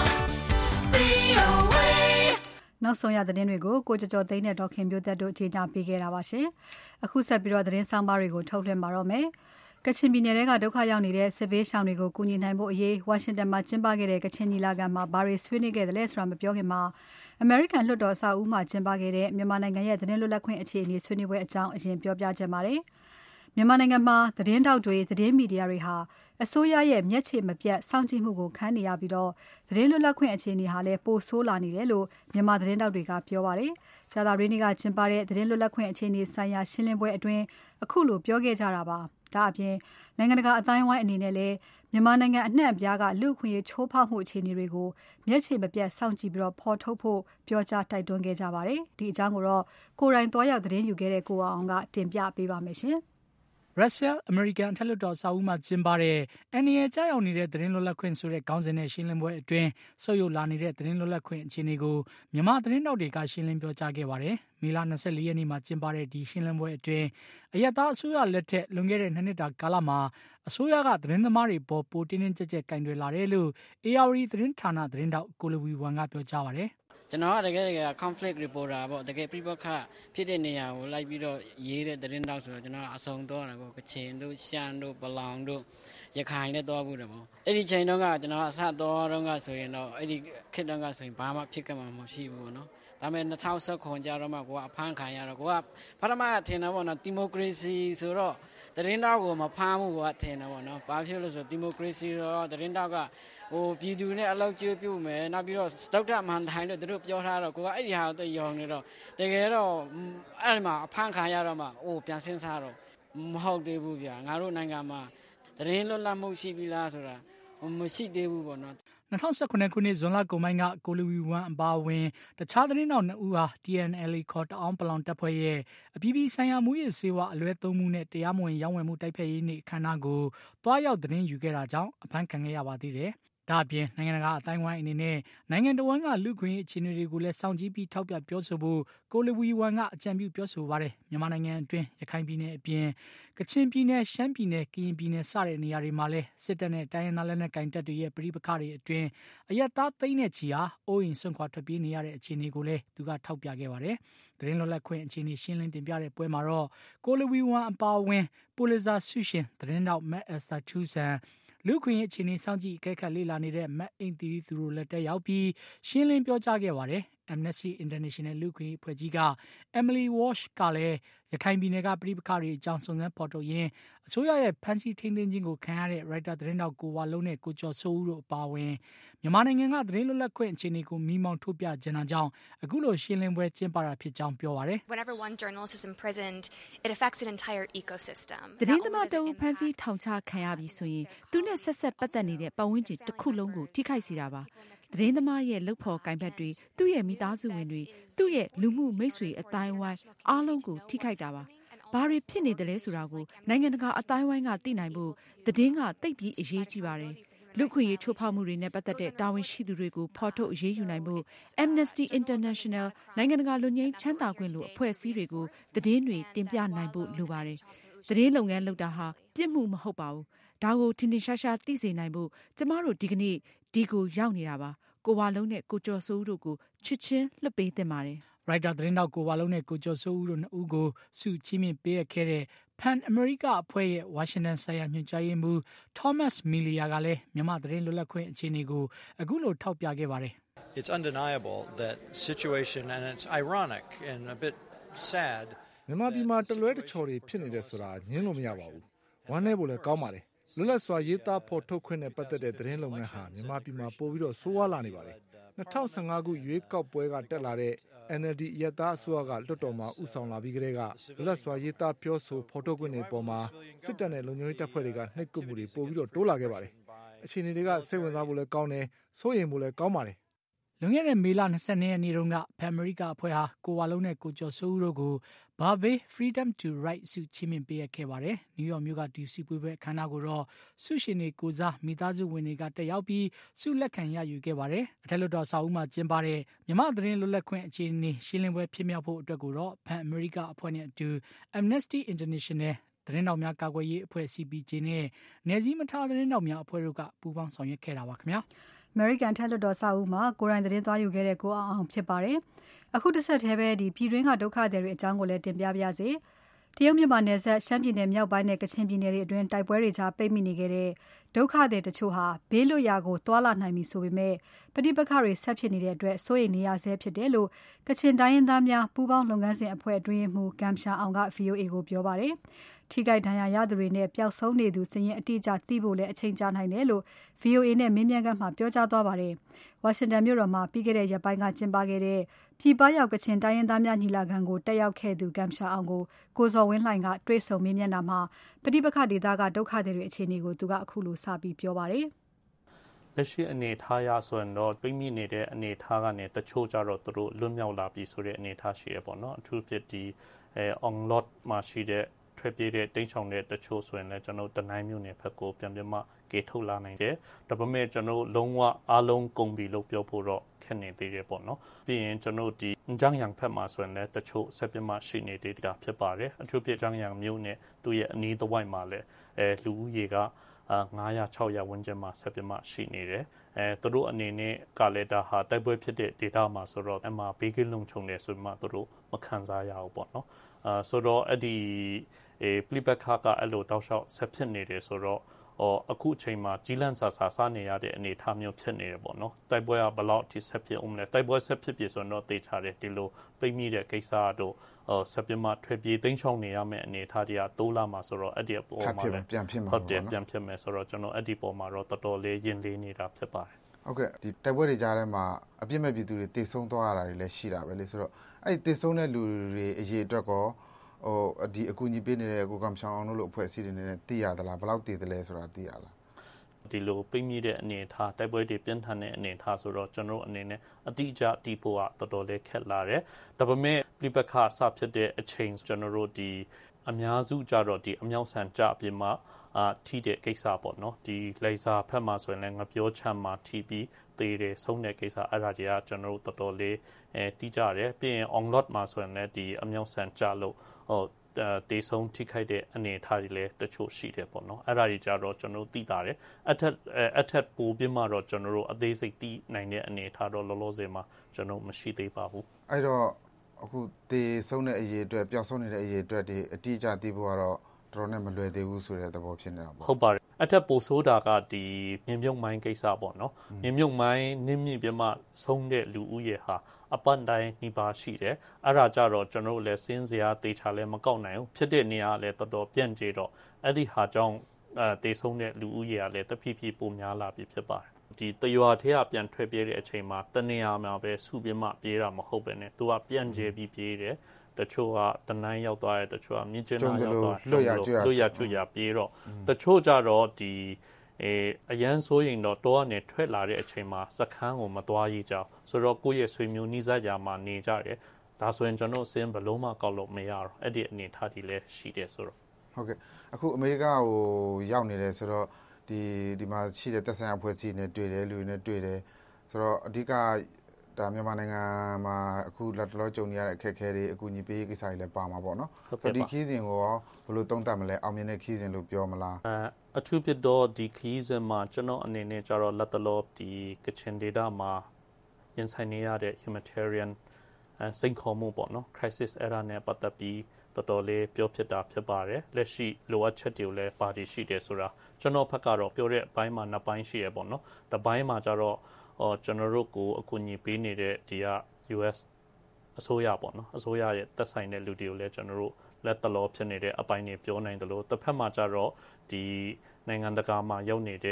VOA. နောက်ဆုံးရသတင်းတွေကိုကိုကျော်ကျော်သိန်းနဲ့ဒေါက်ခင်မျိုးသက်တို့ကြေညာပေးခဲ့တာပါရှင်။အခုဆက်ပြီးတော့သတင်းဆောင်ပါတွေကိုထုတ်လွှင့်ပါတော့မယ်။ကချင်ပြည်နယ်ကဒုက္ခရောက်နေတဲ့စစ်ဘေးရှောင်တွေကိုကူညီနိုင်ဖို့အရေးဝါရှင်တန်မှာကျင်းပခဲ့တဲ့ကချင်ညီလာခံမှာဘာတွေဆွေးနွေးခဲ့တယ်လဲဆိုတာမပြောခင်မှာအမေရိကန်လွှတ်တော်အဆောက်အဦမှာကျင်းပခဲ့တဲ့မြန်မာနိုင်ငံရဲ့သတင်းလွတ်လပ်ခွင့်အခြေအနေဆွေးနွေးပွဲအကြောင်းအရင်ပြောပြချင်ပါတယ်။မြန်မာနိုင်ငံမှာသတင်းတောက်တွေသတင်းမီဒီယာတွေဟာအစိုးရရဲ့မျက်ခြေမပြတ်စောင့်ကြည့်မှုကိုခံနေရပြီးတော့သတင်းလွတ်လပ်ခွင့်အခြေအနေဟာလည်းပိုဆိုးလာနေတယ်လို့မြန်မာသတင်းတောက်တွေကပြောပါတယ်။ဂျာတာရင်းကကျင်းပတဲ့သတင်းလွတ်လပ်ခွင့်အခြေအနေဆိုင်ရာရှင်းလင်းပွဲအတွင်းအခုလိုပြောခဲ့ကြတာပါ။ဒါအပြင်နိုင်ငံတကာအတိုင်းအဝိုင်းအနေနဲ့လည်းမြန်မာနိုင်ငံအနှံ့အပြားကလူ့အခွင့်အရေးချိုးဖောက်မှုအခြေအနေတွေကိုမျက်ခြေမပြတ်စောင့်ကြည့်ပြီးတော့ဖော်ထုတ်ဖို့ပြောကြားတိုက်တွန်းခဲ့ကြပါတယ်။ဒီအကြောင်းကိုတော့ကိုယ်တိုင်သွားရောက်သတင်းယူခဲ့တဲ့ကိုအောင်ကတင်ပြပေးပါမယ်ရှင်။ရုရှားအမေရိကန်အထက်လွှတ်တော်အဆောက်အဦမှာကျင်းပတဲ့အန်ဒီရကျရောက်နေတဲ့သတင်းလွတ်လပ်ခွင့်ဆိုတဲ့ခေါင်းစဉ်နဲ့ရှင်းလင်းပွဲအတွင်းဆုတ်ယုတ်လာနေတဲ့သတင်းလွတ်လပ်ခွင့်အခြေအနေကိုမြန်မာသတင်းတောက်တွေကရှင်းလင်းပြောကြားခဲ့ပါတယ်။မေလ24ရက်နေ့မှာကျင်းပတဲ့ဒီရှင်းလင်းပွဲအတွင်းအရက်သားအစိုးရလက်ထက်လွန်ခဲ့တဲ့2နှစ်တာကာလမှာအစိုးရကသတင်းသမားတွေပေါ်ပိုတင်းတင်းကြပ်ကြပ်ကင်တွယ်လာတယ်လို့ ARD သတင်းဌာနသတင်းတောက်ကိုလဝီဝမ်ကပြောကြားပါတယ်။ကျွန်တော်ကတကယ် conflict reporter ပေါ့တကယ်ပြပခဖြစ်တဲ့နေရာကိုလိုက်ပြီးတော့ရေးတဲ့သတင်းတောက်ဆိုတော့ကျွန်တော်အဆုံတော့တာကိုကချင်တို့ရှမ်းတို့ပလောင်တို့ရခိုင်နဲ့တော့ဘူးတယ်ပေါ့အဲ့ဒီချိန်တုန်းကကျွန်တော်အစတော့တုန်းကဆိုရင်တော့အဲ့ဒီခေတ်တုန်းကဆိုရင်ဘာမှဖြစ်ခဲ့မှာမရှိဘူးပေါ့နော်ဒါပေမဲ့2019ကျတော့မှကိုကအဖမ်းခံရတော့ကိုကပထမထင်တယ်ပေါ့နော်ဒီမိုကရေစီဆိုတော့သတင်းတောက်ကိုမဖမ်းဘူးကိုကထင်တယ်ပေါ့နော်ဘာဖြစ်လို့ဆိုဒီမိုကရေစီတော့သတင်းတောက်ကပြည်သူနဲ့အလောက်ကျွေးပြုမယ်နောက်ပြီးတော့ဒေါက်တာမန်ထိုင်တို့တို့ပြောထားတော့ကိုကအဲ့ဒီဟာကိုယုံနေတော့တကယ်တော့အဲ့ဒီမှာအဖမ်းခံရတော့မှပြန်စဉ်းစားတော့မဟုတ်သေးဘူးဗျာငါတို့နိုင်ငံမှာသတင်းလွတ်လပ်မှုရှိပြီလားဆိုတာမရှိသေးဘူးပေါ့နော် 2019ခုနှစ်ဇွန်လကုန်ပိုင်းကကိုလူဝီဝမ်အပါအဝင်တခြားသတင်းတောက်2ဦးဟာ TNLA ခေါ်တအောင်းပလောင်တပ်ဖွဲ့ရဲ့အပြည်ပြည်ဆိုင်ရာမူရစ်ဆေးဝါးအလွဲသုံးမှုနဲ့တရားမဝင်ရောင်းဝယ်မှုတိုက်ဖျက်ရေးနေ့အခမ်းအနားကိုတွားရောက်သတင်းယူခဲ့တာကြောင့်အဖမ်းခံခဲ့ရပါသေးတယ်။ဒါအပြင်နိုင်ငံတကာအတိုင်းဝိုင်းအနေနဲ့နိုင်ငံတော်ဝန်ကလူခွင့်အခြေအနေတွေကိုလည်းစောင့်ကြည့်ပြီးထောက်ပြပြောဆိုဖို့ကိုလဝီဝမ်ကအကြံပြုပြောဆိုပါတယ်မြန်မာနိုင်ငံအတွင်းရခိုင်ပြည်နယ်အပြင်ကချင်ပြည်နယ်ရှမ်းပြည်နယ်ကရင်ပြည်နယ်စတဲ့နေရာတွေမှာလည်းစစ်တပ်နဲ့တိုင်းရင်းသားလက်နက်ကိုင်တပ်တွေရဲ့ပြည်ပခါတွေအတွင်းအရက်သားသိန်းနဲ့ချီဟာအိုးအိမ်ဆွန့်ခွာထွက်ပြေးနေရတဲ့အခြေအနေကိုလည်းသူကထောက်ပြခဲ့ပါတယ်သတင်းလွတ်လပ်ခွင့်အခြေအနေရှင်းလင်းတင်ပြတဲ့ပွဲမှာတော့ကိုလဝီဝမ်အပါအဝင်ပူလစ်ဇာဆုရှင်သတင်းတောက်မက်အက်စတာထူးဆန်လူခွင့်အခြေအနေစောင့်ကြည့်အကဲခတ်လေ့လာနေတဲ့မတ်အင်တီသူတို့လက်တက်ရောက်ပြီးရှင်းလင်းပြောကြားခဲ့ပါတယ်။ Amnesty International လူခွင့်အဖွဲ့ကြီးက Emily Walsh ကလည်းရခိုင်ပြည်နယ်ကပြည်ပခါတွေအကြောင်းစုံစမ်းဖော်ထုတ်ရင်းအစိုးရရဲ့ဖမ်းဆီးထိန်းသိမ်းခြင်းကိုခံရတဲ့ Writer သတင်းတောက်ကိုဝါလုံးနဲ့ကိုကျော်စိုးဦးတို့အပါအဝင်မြန်မာနိုင်ငံကသတင်းလွတ်လပ်ခွင့်အခြေအနေကိုမိမောင်းထုတ်ပြကြတာကြောင့်အခုလိုရှင်းလင်းပွဲကျင်းပတာဖြစ်ကြောင်းပြောပါတယ်။ Whenever one journalist is imprisoned, it affects an entire ecosystem. သတင်းသမားတဦးဖမ်းဆီးထောင်ချခံရပြီဆိုရင်သူနဲ့ဆက်ဆက်ပတ်သက်နေတဲ့ပတ်ဝန်းကျင်တစ်ခုလုံးကိုထိခိုက်စေတာပါ။သတင်းသမားရဲ့လုပ်ဖော်ကိုင်ဘက်တွေသူ့ရဲ့မိသားစုဝင်တွေသူ့ရဲ့လူမှုမိတ်ဆွေအတိုင်းဝိုင်းအားလုံးကိုထိခိုက်တာပါ။ဘာတွေဖြစ်နေတယ်လဲဆိုတာကိုနိုင်ငံတကာအတိုင်းဝိုင်းကသိနိုင်ဖို့သတင်းကသိပ်ပြီးအရေးကြီးပါတယ်။လူခွင့်ရေးချိုးဖောက်မှုတွေနဲ့ပတ်သက်တဲ့တာဝန်ရှိသူတွေကိုဖော်ထုတ်အရေးယူနိုင်ဖို့ Amnesty International နိုင်ငံတကာလူငြိမ်းချမ်းသာခွင့်လိုအဖွဲ့အစည်းတွေကိုသတင်းတွေတင်ပြနိုင်ဖို့လိုပါတယ်။သတင်းလုပ်ငန်းလုပ်တာဟာပြစ်မှုမဟုတ်ပါဘူး။ဒါကိုထင်ထင်ရှားရှားသိစေနိုင်ဖို့ကျမတို့ဒီကနေ့ဒီကိုရောက်နေတာပါ။ကိုဝါလုံးနဲ့ကိုကျော်စိုးဦးတို့ကိုချစ်ချင်းလွှတ်ပေးသင့်ပါတယ်။ Writer သတင်းတောက်ကိုဝါလုံးနဲ့ကိုကျော်စိုးဦးတို့2ဦးကိုဆုချီးမြှင့်ပေးခဲ့တဲ့ Pan America အဖွဲ့ရဲ့ဝါရှင်တန်ဆိုင်ရာညွှန်ကြားရေးမှူး Thomas Melia ကလည်းမြန်မာသတင်းလွတ်လပ်ခွင့်အခြေအနေကိုအခုလိုထောက်ပြခဲ့ပါတယ်။ It's undeniable that situation and it's ironic and a bit sad မြန်မာပြည်မှာတလွဲတချော်တွေဖြစ်နေတယ်ဆိုတာညင်းလို့မရပါဘူး။ဝမ်းနည်းဖို့လည်းကောင်းပါတယ်။လွတ်လပ်စွာရေးသားဖော်ထုတ်ခွင့်နဲ့ပတ်သက်တဲ့သတင်းလုပ်ငန်းဟာမြန်မာပြည်မှာပိုပြီးတော့ဆိုးဝါးလာနေပါတယ်။ 2015 ခုရွေးကောက်ပွဲကတက်လာတဲ့ NLD ရက်သားအစိုးရကလွှတ်တော်မှာဥဆောင်လာပြီးကတည်းကလွတ်စွာရေးသားပြောဆိုဖော်ထုတ်ခွင့်တွေပေါ်မှာစစ်တပ်နဲ့လုံခြုံရေးတပ်ဖွဲ့တွေကနှိပ်ကွပ်မှုတွေပို့ပြီးတော့တိုးလာခဲ့ပါတယ်။အခြေအနေတွေကစိတ်ဝင်စားဖို့လည်းကောင်းတယ်စိုးရိမ်ဖို့လည်းကောင်းပါတယ်လွန်ခဲ့တဲ့မေလ22ရက်နေ့တုန်းကဖက်အမေရိကအဖွဲ့ဟာကိုဝါလုံးနဲ့ကိုကျော်စိုးဦးတို့ကို Barbie Freedom to Write ဆုချီးမြှင့်ပေးခဲ့ပါတယ်။နယူးယောက်မြို့ကဒီစီပွဲပွဲအခမ်းအနားကိုတော့ဆုရှင်တွေကိုစားမိသားစုဝင်တွေကတက်ရောက်ပြီးဆုလက်ခံရယူခဲ့ပါတယ်။အထက်လွှတ်တော်စာအုပ်မှာကျင်းပတဲ့မြန်မာသတင်းလွတ်လပ်ခွင့်အခြေအနေရှင်းလင်းပွဲဖြစ်မြောက်ဖို့အတွက်ကိုတော့ဖက်အမေရိကအဖွဲ့နဲ့အတူ Amnesty International သတင်းတော်များကာကွယ်ရေးအဖွဲ့ CPJ နဲ့နယ်စည်းမထားသတင်းတော်များအဖွဲ့တို့ကပူးပေါင်းဆောင်ရွက်ခဲ့တာပါခင်ဗျာ။ American ထက်လွှတ်တော်စာအုပ်မှာကိုရိုင်းသတင်းသွားယူခဲ့တဲ့ကိုအောင်ဖြစ်ပါတယ်။အခုတစ်ဆက်တည်းပဲပြည်တွင်းကဒုက္ခသည်တွေအကြောင်းကိုလည်းတင်ပြပါရစေ။တရုတ်မြန်မာနယ်စပ်ရှမ်းပြည်နယ်မြောက်ပိုင်းနဲ့ကချင်ပြည်နယ်တွေအတွင်းတိုက်ပွဲတွေကြားပိတ်မိနေခဲ့တဲ့ဒုက္ခသည်တချို့ဟာဘေးလွတ်ရာကိုသွာလာနိုင်ပြီဆိုပေမဲ့ပဋိပက္ခတွေဆက်ဖြစ်နေတဲ့အတွက်စိုးရိမ်နေရဆဲဖြစ်တယ်လို့ကချင်တိုင်းရင်းသားများပူးပေါင်းလုပ်ငန်းစဉ်အဖွဲ့အတွင်းမှူးဂမ်ရှာအောင်က VOA ကိုပြောပါတယ်။ထိခိုက်ဒဏ်ရာရသူတွေနဲ့ပျောက်ဆုံးနေသူစာရင်းအတိအကျသိဖို့လည်းအချိန်ကြာနိုင်တယ်လို့ VOA နဲ့မေးမြန်းခန်းမှာပြောကြားသွားပါတယ်။ဝါရှင်တန်မြို့တော်မှာပြီးခဲ့တဲ့ရက်ပိုင်းကကျင်းပခဲ့တဲ့ပြည်ပရောက်ကချင်တိုင်းရင်းသားများညီလာခံကိုတက်ရောက်ခဲ့သူဂမ်ရှာအောင်ကိုကိုဇော်ဝင်းလှိုင်ကတွေ့ဆုံမေးမြန်းတာမှာပဋိပက္ခဒေသကဒုက္ခသည်တွေအခြေအနေကိုသူကအခုလိုစပြီးပြောပါတယ်။လက်ရှိအနေထားရဆိုရင်တော့ပြိမိနေတဲ့အနေထားကနေတချို့ကြတော့သူတို့လွတ်မြောက်လာပြီဆိုတဲ့အနေထားရှိရပေါ့နော်။အထူးဖြစ်ဒီon lot မှာရှိတဲ့ထွက်ပြေးတဲ့တိန့်ဆောင်တဲ့တချို့ဆိုရင်လည်းကျွန်တော်တနိုင်မျိုးနယ်ဘက်ကိုပြန်ပြမကေထုတ်လာနိုင်တယ်။ဒါပေမဲ့ကျွန်တော်လုံးဝအားလုံးကုန်ပြီလို့ပြောဖို့တော့ခက်နေသေးတယ်ပေါ့နော်။ပြီးရင်ကျွန်တော်ဒီဂျန်းယန်ဘက်မှာဆိုရင်လည်းတချို့ဆက်ပြမရှိနေသေးတာဖြစ်ပါတယ်။အထူးဖြစ်ဂျန်းယန်မျိုးနဲ့သူ့ရဲ့အနီးတစ်ဝိုက်မှာလည်းလူဦးရေက900 600ဝန်းကျင်မှာဆက်ပြမရှိနေတယ်။သူတို့အနေနဲ့ကလည်းဒါဟာတိုက်ပွဲဖြစ်တဲ့ data မှာဆိုတော့အမှဘေးကင်းလုံခြုံတယ်ဆိုမှသူတို့မခံစားရဘူးပေါ့နော်။ဆိုတော့အဲ့ဒီပလိပက္ခကအဲ့လိုတောက်လျှောက်ဆက်ဖြစ်နေတယ်ဆိုတော့အခုအချိန်မှာကြီးလန့်စာစားနေရတဲ့အနေအထားမျိုးဖြစ်နေတယ်ပေါ့နော်တိုက်ပွဲကဘလောက်အထိဆက်ဖြစ်အောင်လဲတိုက်ပွဲဆက်ဖြစ်ပြီဆိုတော့တေချာတယ်ဒီလိုပိတ်မိတဲ့ကိစ္စတို့ဆက်ပြမထွက်ပြေးသိမ်းချောင်းနေရမယ့်အနေအထားတွေကတိုးလာမှာဆိုတော့အဲ့ဒီအပေါ်မှာလည်းပြန်ဖြစ်မှာဟုတ်တယ်ပြန်ဖြစ်မယ်ဆိုတော့ကျွန်တော်အဲ့ဒီပေါ်မှာတော့တော်တော်လေးရင်လေးနေတာဖြစ်ပါတယ်ဟုတ်ကဲ့ဒီတိုက်ပွဲတွေကြားထဲမှာအပြစ်မဲ့ပြည်သူတွေတေဆုံးသွားရတာတွေလည်းရှိတာပဲလေဆိုတော့အဲ့ဒီတေဆုံးတဲ့လူတွေအရေးအတွက်ကောဒီအကူအညီပေးနေတဲ့ကိုကမ်ရှောင်းအောင်လို့အဖွဲ့အစည်းတွေနဲ့သိရသလားဘယ်လောက်တည်တယ်လဲဆိုတာသိရလားဒီလိုပိတ်မိတဲ့အနေအထားတိုက်ပွဲတွေပြင်းထန်တဲ့အနေအထားဆိုတော့ကျွန်တော်အနေနဲ့အတိအကျတီးဖို့ကတော်တော်လေးခက်လာတယ်ဒါပေမဲ့ပြိပခါစဖြစ်တဲ့အချိန်ကျွန်တော်တို့ဒီအများစုကြတော့ဒီအမြောက်ဆန်ကြအပြင်မှာထိတဲ့ကိစ္စပေါ့နော်ဒီလေဆာဖက်မှာဆိုရင်လည်းငပြောချမ်းမှာထိပြီးသေးတယ်ဆုံးတဲ့ကိစ္စအဲ့ဒါတွေကကျွန်တော်တို့တော်တော်လေးတီးကြတယ်ပြီးရင် on lot မှာဆိုရင်လည်းဒီအမြောက်ဆန်ကြလို့တေဆုံးထိခိုက်တဲ့အနေအထားတွေလည်းတချို့ရှိတယ်ပေါ့နော်အဲ့ဒါတွေကြတော့ကျွန်တော်တို့သိတာတယ်အထက်ပိုပြီးမှတော့ကျွန်တော်တို့အသေးစိတ်သိနိုင်တဲ့အနေအထားတော့လောလောဆယ်မှာကျွန်တော်မရှိသေးပါဘူးအဲ့တော့အခုတေဆုံးတဲ့အရေးအတွက်ပျောက်ဆုံးနေတဲ့အရေးအတွက်ဒီအတိအကျသိဖို့ကတော့တော်တော်နဲ့မလွယ်သေးဘူးဆိုတဲ့သဘောဖြစ်နေတာပေါ့ဟုတ်ပါတယ်အထက်ပိုဆိုးတာကဒီမြင်းမြုပ်မိုင်းကိစ္စပေါ့နော်မြင်းမြုပ်မိုင်းနင်းမြင့်ပြမဆုံးတဲ့လူဦးရေဟာအပတ်တိုင်းနှိပါရှိတယ်အဲ့ဒါကြတော့ကျွန်တော်တို့လည်းစင်းစရာတေချာလည်းမကောက်နိုင်ဘူးဖြစ်တဲ့နေရာလည်းတော်တော်ပြန့်ကျဲတော့အဲ့ဒီဟာကြောင့်တေဆုံးတဲ့လူဦးရေကလည်းတဖြည်းဖြည်းပိုများလာပြီဖြစ်ပါတယ်ဒီတရွာထဲကပြန်ထွက်ပြေးတဲ့အချိန်မှာတနေရာမှာပဲစုပြမပြေးတာမဟုတ်ပဲねသူကပြန့်ကျဲပြီးပြေးတယ်တချို့ကတနန်းရောက်သွားတယ်တချို့ကမြင်းကျင်းရောက်သွားတယ်လွတ်ရကျွတ်ရပြေးတော့တချို့ကြတော့ဒီအရန်ဆိုရင်တော့တောကနေထွက်လာတဲ့အချိန်မှာစခန်းကိုမသွားရကြအောင်ဆိုတော့ကိုယ့်ရဲ့ဆွေမျိုးနှိစက်ကြမှာနေကြတယ်ဒါဆိုရင်ကျွန်တော်စင်းဘလုံးမကောက်လို့မရတော့အဲ့ဒီအနေထားတွေလည်းရှိတယ်ဆိုတော့ဟုတ်ကဲ့အခုအမေရိကကိုရောက်နေတယ်ဆိုတော့ဒီမှာရှိတဲ့သက်ဆိုင်ရာအဖွဲ့အစည်းနဲ့တွေ့တယ်လူတွေနဲ့တွေ့တယ်ဆိုတော့အဓိကဒါမြန်မာနိုင်ငံမှာအခုလက်တလောကြုံနေရတဲ့အခက်အခဲတွေအကူအညီပေးရေးကိစ္စတွေလည်းပါမှာပေါ့နော်ဆိုဒီခီးစဉ်ကိုရောဘယ်လိုသုံးသပ်မလဲအောင်မြင်တဲ့ခီးစဉ်လို့ပြောမလားအထူးဖြစ်တော့ဒီခီးစဉ်မှာကျွန်တော်အနေနဲ့ကျတော့လက်တလောဒီကချင်ဒေတာမှာရင်ဆိုင်နေရတဲ့ humanitarian စိန်ခေါ်မှုပေါ့နော် crisis era နဲ့ပတ်သက်ပြီးတော်တော်လေးပြောဖြစ်တာဖြစ်ပါတယ်လက်ရှိလိုအပ်ချက်တွေလည်းပါတီရှိတယ်ဆိုတာကျွန်တော်ဘက်ကတော့ပြောတဲ့အပိုင်းမှာနှစ်ပိုင်းရှိရပေါ့နော်တစ်ပိုင်းမှာကျတော့ကျွန်တော်တို့ကိုအကူအညီပေးနေတဲ့ဒီက US အစိုးရပေါ့နော်အစိုးရရဲ့သက်ဆိုင်တဲ့လူတွေကိုလည်းကျွန်တော်တို့လက်တလောဖြစ်နေတဲ့အပိုင်းတွေပြောနိုင်တယ်လို့တစ်ဖက်မှာကျတော့ဒီနိုင်ငံတကာမှာရောက်နေတဲ့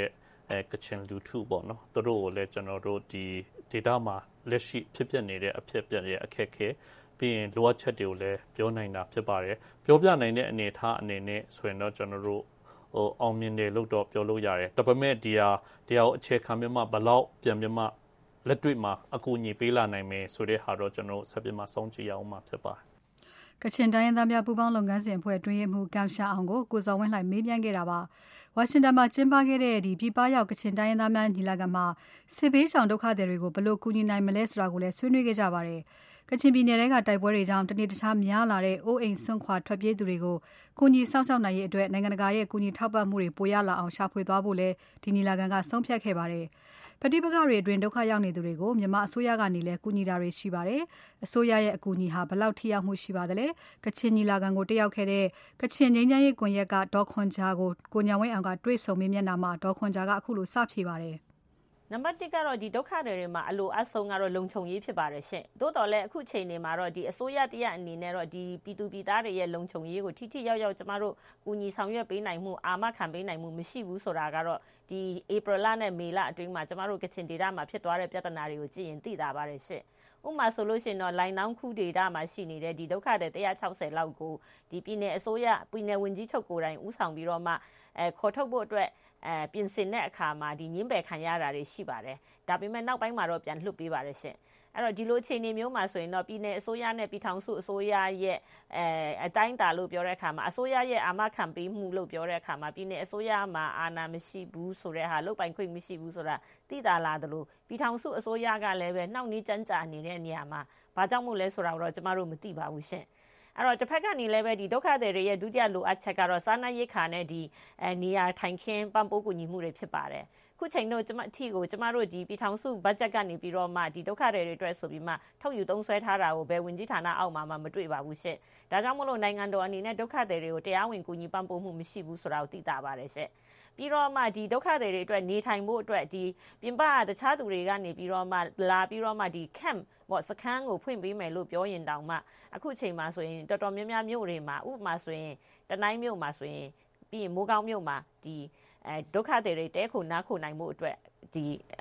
ကချင်လူထုပေါ့နော်သူတို့ကိုလည်းကျွန်တော်တို့ဒီဒေတာမှာလက်ရှိဖြစ်ပျက်နေတဲ့အဖြစ်အပျက်ရဲ့အခက်အခဲပြီးရင်လိုအပ်ချက်တွေကိုလည်းပြောနိုင်တာဖြစ်ပါတယ်ပြောပြနိုင်တဲ့အနေအထားအနေနဲ့ဆိုရင်တော့ကျွန်တော်တို့အောင်မြင်တယ်လို့တော့ပြောလို့ရတယ်ဒါပေမဲ့ဒီဟာအခြေခံမြမဘလောက်ပြန်မြမလက်တွေ့မှာအကူအညီပေးလာနိုင်မယ်ဆိုတဲ့ဟာတော့ကျွန်တော်ဆက်ပြီးမှစောင့်ကြည့်ရအောင်မှာဖြစ်ပါတယ်ကချင်တိုင်းရင်းသားများပူးပေါင်းလုပ်ငန်းစဉ်အဖွဲ့တွင်ရေးမှူးကမ်ရှာအောင်ကိုစော်ဝင်းလှိုင်မေးမြန်းခဲ့တာပါဝါရှင်တန်မှာကျင်းပခဲ့တဲ့ပြည်ပရောက်ကချင်တိုင်းရင်းသားများညီလာခံမှာစစ်ဘေးရှောင်ဒုက္ခသည်တွေကိုဘယ်လိုကူညီနိုင်မလဲဆိုတာကိုလည်းဆွေးနွေးခဲ့ကြပါတယ်ကချင်ပြည်နယ်ကတိုက်ပွဲတွေကြောင့်တနေ့တခြားများလာတဲ့အိုးအိမ်ဆွန့်ခွာထွက်ပြေးသူတွေကိုကူညီစောင့်ရှောက်နိုင်ရေးအတွက်နိုင်ငံတကာရဲ့ကူညီထောက်ပံ့မှုတွေပိုရလာအောင်ရှာဖွေသွားဖို့လည်းဒီညီလာခံကဆုံးဖြတ်ခဲ့ပါတယ်ပဋိပက္ခတွေအတွင်းဒုက္ခရောက်နေသူတွေကိုမြန်မာအစိုးရကနေလည်းကူညီတာတွေရှိပါတယ်။အစိုးရရဲ့အကူအညီဟာဘယ်လောက်ထိရောက်မှုရှိပါသလဲ။ကချင်ညီလာခံကိုတက်ရောက်ခဲ့တဲ့ကချင်ငြိမ်းချမ်းရေးကွန်ရက်ကဒေါ်ခွန်ဂျာကိုကိုညံဝင်းအောင်ကတွေ့ဆုံမေးမြန်းတာမှာဒေါ်ခွန်ဂျာကအခုလိုစဖြေပါတယ်။နံပါတ်1ကတော့ဒီဒုက္ခတွေမှာအလိုအဆုံးကတော့လုံခြုံရေးဖြစ်ပါတယ်ရှင်။သို့တော်လည်းအခုချိန်နေမှာတော့ဒီအစိုးရတရားအနေနဲ့တော့ဒီပြည်သူပြည်သားတွေရဲ့လုံခြုံရေးကိုထိထိရောက်ရောက်ကျမတို့ကူညီဆောင်ရွက်ပေးနိုင်မှုအာမခံပေးနိုင်မှုမရှိဘူးဆိုတာကတော့ဒီဧပြီလနဲ့မေလအတွင်းမှာကျမတို့ကချင်ဒေသမှာဖြစ်သွားတဲ့ပြဿနာတွေကိုကြည့်ရင်သိတာပါတယ်ရှင်။ဥပမာဆိုလို့ရှိရင်တော့လိုင်နောင်ခုဒေသမှာရှိနေတဲ့ဒီဒုက္ခတွေ160လောက်ကိုဒီပြည်နယ်အစိုးရပြည်နယ်ဝန်ကြီးချုပ်ကိုယ်တိုင်ဦးဆောင်ပြီးတော့မှခေါ်ထုတ်ဖို့အတွက်ပြင်ဆင်တဲ့အခါမှာဒီညှင်းပယ်ခံရတာတွေရှိပါတယ်။ဒါပေမဲ့နောက်ပိုင်းမှာတော့ပြန်လွှတ်ပေးပါတယ်ရှင်။အဲ့တော့ဒီလိုအခြေအနေမျိုးမှာဆိုရင်တော့ပြည်နယ်အစိုးရနဲ့ပြည်ထောင်စုအစိုးရရဲ့အတိုင်းအတာလို့ပြောတဲ့အခါမှာအစိုးရရဲ့အာမခံပေးမှုလို့ပြောတဲ့အခါမှာပြည်နယ်အစိုးရမှာအာဏာမရှိဘူးဆိုတဲ့ဟာလုပ်ပိုင်ခွင့်မရှိဘူးဆိုတာသိတာလာတယ်လို့ပြည်ထောင်စုအစိုးရကလည်းပဲနှောင့်နှေးကြမ်းကြာနေတဲ့နေရာမှာဘာကြောင့်မို့လဲဆိုတာတော့ကျမတို့မသိပါဘူးရှင်။အဲ့တော့တစ်ဖက်ကနေလည်းပဲဒီဒုက္ခသည်တွေရဲ့ဒုတိယလိုအပ်ချက်ကတော့စားနပ်ရိက္ခာနဲ့ဒီနေရာထိုင်ခင်းပံ့ပိုးကူညီမှုတွေဖြစ်ပါတယ်။ခုချိန်တော့ကျမတို့ဒီပြည်ထောင်စုဘတ်ဂျက်ကနေပြီးတော့မှဒီဒုက္ခသည်တွေအတွက်ဆိုပြီးမှထုတ်ယူသုံးစွဲထားတာကိုဘယ်ဝင်ကြီးဌာနအောက်မှာမတွေ့ပါဘူးရှင့်။ဒါကြောင့်မလို့နိုင်ငံတော်အနေနဲ့ဒုက္ခသည်တွေကိုတရားဝင်ကူညီပံ့ပိုးမှုမရှိဘူးဆိုတာကိုသိတာပါတယ်ရှင့်။ပြီးတော့မှဒီဒုက္ခသည်တွေအတွက်နေထိုင်ဖို့အတွက်ဒီပြင်ပတခြားသူတွေကနေပြီးတော့မှလာပြီးတော့မှဒီ camp ပေါ့စခန်းကိုဖွင့်ပေးမယ်လို့ပြောရင်တောင်မှအခုချိန်မှာဆိုရင်တော်တော်များများမြို့တွေမှာဥပမာဆိုရင်တနိုင်းမြို့မှာဆိုရင်ပြီးရင်မိုးကောင်းမြို့မှာဒီဒုက္ခတွေတဲခုနားခုနိုင်မှုအတွက်ဒီ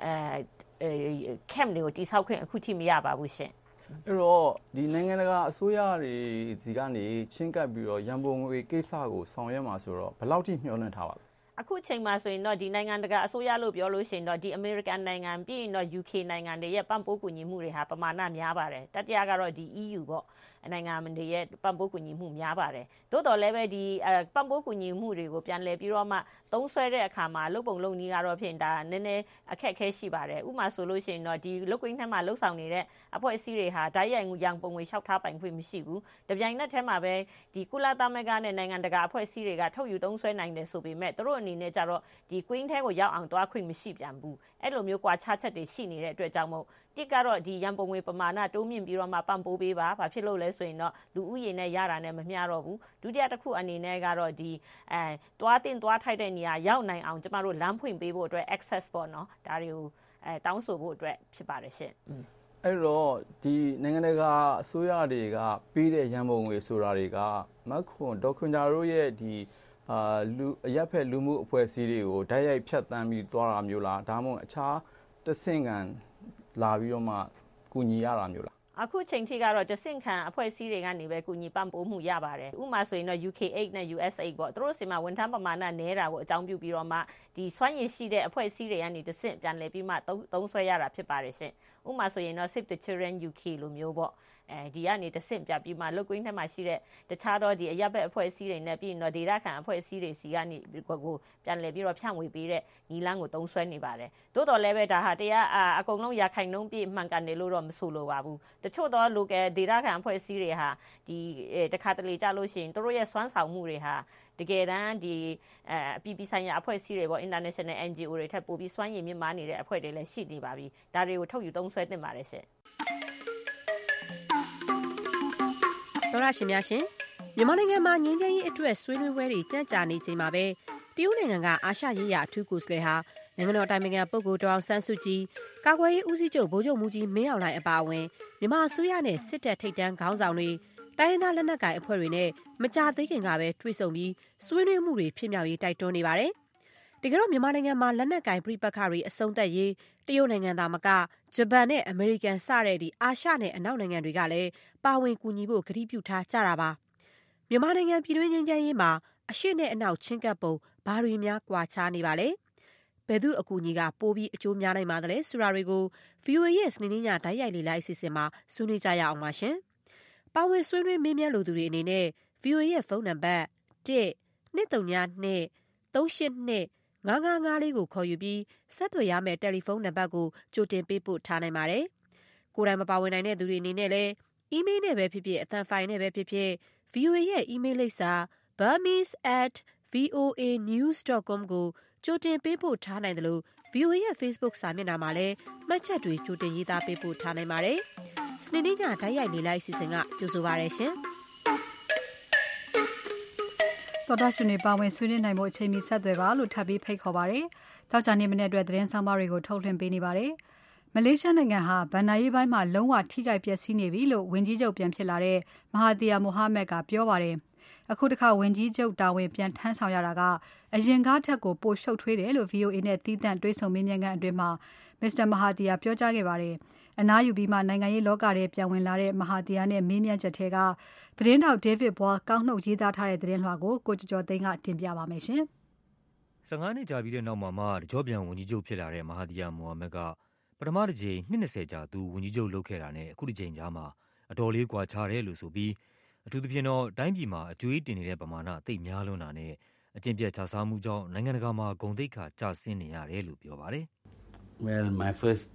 camp တွေကိုတိစောက်ခွင့်အခုထိမရပါဘူးရှင်အဲ့တော့ဒီနိုင်ငံတကာအစိုးရတွေစီကနေချင်းကပ်ပြီးတော့ရန်ပုံငွေကိစ္စကိုဆောင်ရွက်မှာဆိုတော့ဘယ်လောက်ထိမျှော်လင့်ထားပါလဲအခုချိန်မှာဆိုရင်တော့ဒီနိုင်ငံတကာအစိုးရလို့ပြောလို့ရှိရင်တော့ဒီ American နိုင်ငံပြီးရင်တော့ UK နိုင်ငံတွေရဲ့ပံ့ပိုးကူညီမှုတွေဟာပမာဏများပါတယ်တတိယကတော့ဒီ EU ပေါ့နိုင်ငံတွေရဲ့ပံ့ပိုးကူညီမှုများပါတယ်သို့တော်လည်းပဲဒီပံ့ပိုးကူညီမှုတွေကိုပြန်လည်ပြီးတော့မှသုံးစွဲတဲ့အခါမှာလုပ်ပုံလုပ်နည်းကတော့ဖြင့်ဒါနည်းနည်းအခက်အခဲရှိပါတယ်ဥပမာဆိုလို့ရှိရင်တော့ဒီလုပ်ကွင်းထဲမှာလှုပ်ဆောင်နေတဲ့အဖွဲ့အစည်းတွေဟာဓာတ်ရိုက်ရန်ပုံငွေလျှောက်ထားပိုင်ခွင့်မရှိဘူးတပြိုင်နက်တည်းမှာပဲဒီကုလသမဂ္ဂနဲ့နိုင်ငံတကာအဖွဲ့အစည်းတွေကထုတ်ယူသုံးစွဲနိုင်တယ်ဆိုပေမဲ့သူတို့အနေနဲ့ကြတော့ဒီကွင်းထဲကိုရောက်အောင်တွားခွင့်မရှိပြန်ဘူးအဲ့လိုမျိုးကွာခြားချက်တွေရှိနေတဲ့အတွက်ကြောင့်မို့တစ်ကတော့ဒီရန်ပုံငွေပမာဏတိုးမြင့်ပြီးတော့မှပံ့ပိုးပေးပါဘာဖြစ်လို့လဲဆိုရင်တော့လူဦးရေနဲ့ရတာနဲ့မမျှတော့ဘူးဒုတိယတစ်ခုအနေနဲ့ကတော့ဒီတွားတင်တွားထိုက်တဲ့နေရာရောက်နိုင်အောင်ကျမတို့လမ်းဖွင့်ပေးဖို့အတွက် access ပေါ့နော်ဒါတွေကိုတောင်းဆိုဖို့အတွက်ဖြစ်ပါတယ်ရှင့်အဲ့တော့ဒီနိုင်ငံတကာအစိုးရတွေကပေးတဲ့ရန်ပုံငွေဆိုတာတွေကမခွန်ဒေါက်ခွန်ဂျာတို့ရဲ့ဒီလူအရက်ဖက်လူမှုအဖွဲ့အစည်းတွေကိုဓာတ်ရိုက်ဖြတ်တန်းပြီးသွားတာမျိုးလားဒါမှမဟုတ်အခြားတဆင့်ခံလာပြီးတော့မှကူညီရတာမျိုးလားအခုချိန်ထိကတော့တဆင့်ခံအဖွဲ့အစည်းတွေကနေပဲကူညီပံ့ပိုးမှုရပါတယ်ဥပမာဆိုရင်တော့ UK8 နဲ့ US8 ပေါ့သူတို့စီမှာဝန်ထမ်းပမာဏနည်းတာကိုအကြောင်းပြုပြီးတော့မှဒီစွမ်းရည်ရှိတဲ့အဖွဲ့အစည်းတွေကနေတဆင့်ပြန်လည်ပြီးမှသုံးစွဲရတာဖြစ်ပါတယ်ရှင်ဥပမာဆိုရင်တော့ Save the Children UK လိုမျိုးပေါ့ဒီကနေတဆင့်ပြပြီးမှလုတ်ကွင်းထဲမှာရှိတဲ့တခြားတော့ဒီအရပ်ဘက်အဖွဲ့အစည်းတွေနဲ့ပြီးရင်တော့ဒေသခံအဖွဲ့အစည်းတွေစီကနေကိုပြန်လည်ပြီးတော့ဖြန့်ဝေပေးတဲ့နီလန်းကိုသုံးစွဲနေပါတယ်သို့တော်လည်းပဲဒါဟာတရားအကုန်လုံးရာခိုင်နှုန်းပြည့်မှန်ကန်တယ်လို့တော့မဆိုလိုပါဘူးတချို့တော့ local ဒေသခံအဖွဲ့အစည်းတွေဟာဒီတခါတလေကြလို့ရှိရင်တို့ရဲ့စွမ်းဆောင်မှုတွေဟာတကယ်တမ်းဒီအပြည်ပြည်ဆိုင်ရာအဖွဲ့အစည်းတွေပေါ့ international NGO တွေထက်ပိုပြီးစွမ်းရည်မြင့်မားနေတဲ့အဖွဲ့တွေလည်းရှိနေပါပြီဒါတွေကိုထုတ်ယူသုံးစွဲသင့်ပါတယ်ရှင်သောရရှင်များရှင်မြန်မာနိုင်ငံမှာငြိမ်းချမ်းရေးအတွက်ဆွေးနွေးပွဲတွေကြန့်ကြာနေချိန်မှာပဲတရုတ်နိုင်ငံကအာရှရေးရာအထူးကိုယ်စားလှယ်ဟာနိုင်ငံတော်အတိုင်ပင်ခံပုဂ္ဂိုလ်ဒေါအောင်ဆန်းစုကြည်ကာကွယ်ရေးဦးစီးချုပ်ဗိုလ်ချုပ်မှူးကြီးမင်းအောင်လှိုင်အပါအဝင်မြန်မာအစိုးရနဲ့စစ်တပ်ထိပ်တန်းခေါင်းဆောင်တွေတိုင်းရင်းသားလက်နက်ကိုင်အဖွဲ့တွေနဲ့မကြာသေးခင်ကပဲတွေ့ဆုံပြီးဆွေးနွေးမှုတွေဖြစ်မြောက်ရေးတိုက်တွန်းနေပါတယ်တကယ်တော့မြန်မာနိုင်ငံမှာလက်နက်ကင်ပြိပက္ခတွေအဆုံးသတ်ရေးတရုတ်နိုင်ငံသားမကဂျပန်နဲ့အမေရိကန်စတဲ့အာရှနဲ့အနောက်နိုင်ငံတွေကလည်းပါဝင်ကူညီဖို့ကတိပြုထားကြတာပါမြန်မာနိုင်ငံပြည်တွင်းငြိမ်းချမ်းရေးမှာအရှိနဲ့အနောက်ချင်းကပ်ပုံဘာတွေများကွာခြားနေပါလဲဘယ်သူအကူအညီကပိုပြီးအကျိုးများနိုင်ပါသလဲဆိုတာတွေကို VOA ရဲ့စနေနေ့ညဓာတ်ရိုက်လေ့လာအစီအစဉ်မှာဆွေးနွေးကြရအောင်ပါရှင်ပါဝင်ဆွေးနွေးမေးမြန်းလိုသူတွေအနေနဲ့ VOA ရဲ့ဖုန်းနံပါတ် 1-232-382-5554 ကိုခေါ်ယူပြီးဆက်သွယ်ရမယ့်တယ်လီဖုန်းနံပါတ်ကိုကြိုတင်ပေးပို့ထားနိုင်ပါတယ်။ကိုယ်တိုင်မပါဝင်နိုင်တဲ့သူတွေအနေနဲ့လည်းအီးမေးလ်နဲ့ပဲဖြစ်ဖြစ်အသံဖိုင်နဲ့ပဲဖြစ်ဖြစ် VOA ရဲ့အီးမေးလ်လိပ်စာ burmese@voanews.com ကိုကြိုတင်ပေးပို့ထားနိုင်တယ်လို့ VOA ရဲ့ Facebook စာမျက်နှာမှာလည်းမှတ်ချက်တွေကြိုတင်ရေးသားပေးပို့ထားနိုင်ပါတယ်။စနေနေ့ညဓာတ်ရိုက်လေ့လာအစီအစဉ်ကကြိုဆိုပါရရှင်။တော်တော်ရှင်တွေပါဝင်ဆွေးနွေးနိုင်မှုအချိန်မီဆက်သွယ်ပါလို့ထပ်ပြီးဖိတ်ခေါ်ပါရစေ။တောက်ကြနေမနေ့အတွက်သတင်းဆောင်မတွေကိုထုတ်လွှင့်ပေးနေပါတယ်။မလေးရှားနိုင်ငံဟာဗန်နာရေးပိုင်းမှာလုံးဝထိခိုက်ပျက်စီးနေပြီလို့ဝန်ကြီးချုပ်ပြန်ဖြစ်လာတဲ့မဟာသီယာမိုဟာမက်ကပြောပါတယ်။အခုတစ်ခါဝန်ကြီးချုပ်တာဝန်ပြန်ထမ်းဆောင်ရတာကအရင်ကားထက်ကိုပိုရှုပ်ထွေးတယ်လို့ VOA နဲ့သီးသန့်တွေးဆုံမေးမြန်းခန်းအတွင်းမှာမစ္စတာမဟာသီယာပြောကြားခဲ့ပါတယ်။အနားယူပြီးမှနိုင်ငံရေးလောကထဲပြန်ဝင်လာတဲ့မဟာသီယာနဲ့မေးမြန်းချက်တွေကသတင်းထောက် David Boyle ကောက်နှုတ်ရေးသားထားတဲ့သတင်းလွှာကိုကိုကျော်ကျော်သိန်းကတင်ပြပါမယ်ရှင်။15နှစ်ကြာပြီးတဲ့နောက်မှာတကြောပြန်ဝန်ကြီးချုပ်ဖြစ်လာတဲ့မဟာသီယာမိုဟာမက်ကပထမတစ်ကြိမ်20ကြာသူဝန်ကြီးချုပ်လုပ်ခဲ့တာနဲ့အခုတစ်ကြိမ်ကြားမှာအတော်လေးကွာခြားတယ်လို့ဆိုပြီးအထူးသဖြင့်တော့တိုင်းပြည်မှာအကျွေးတင်နေတဲ့ပမာဏသိပ်များလွန်းတာနဲ့အကျင့်ပြတ်ခြစားမှုကြောင့်နိုင်ငံတကာမှာဂုဏ်သိက္ခာကျဆင်းနေရတယ်လို့ပြောပါတယ်။ Well, my first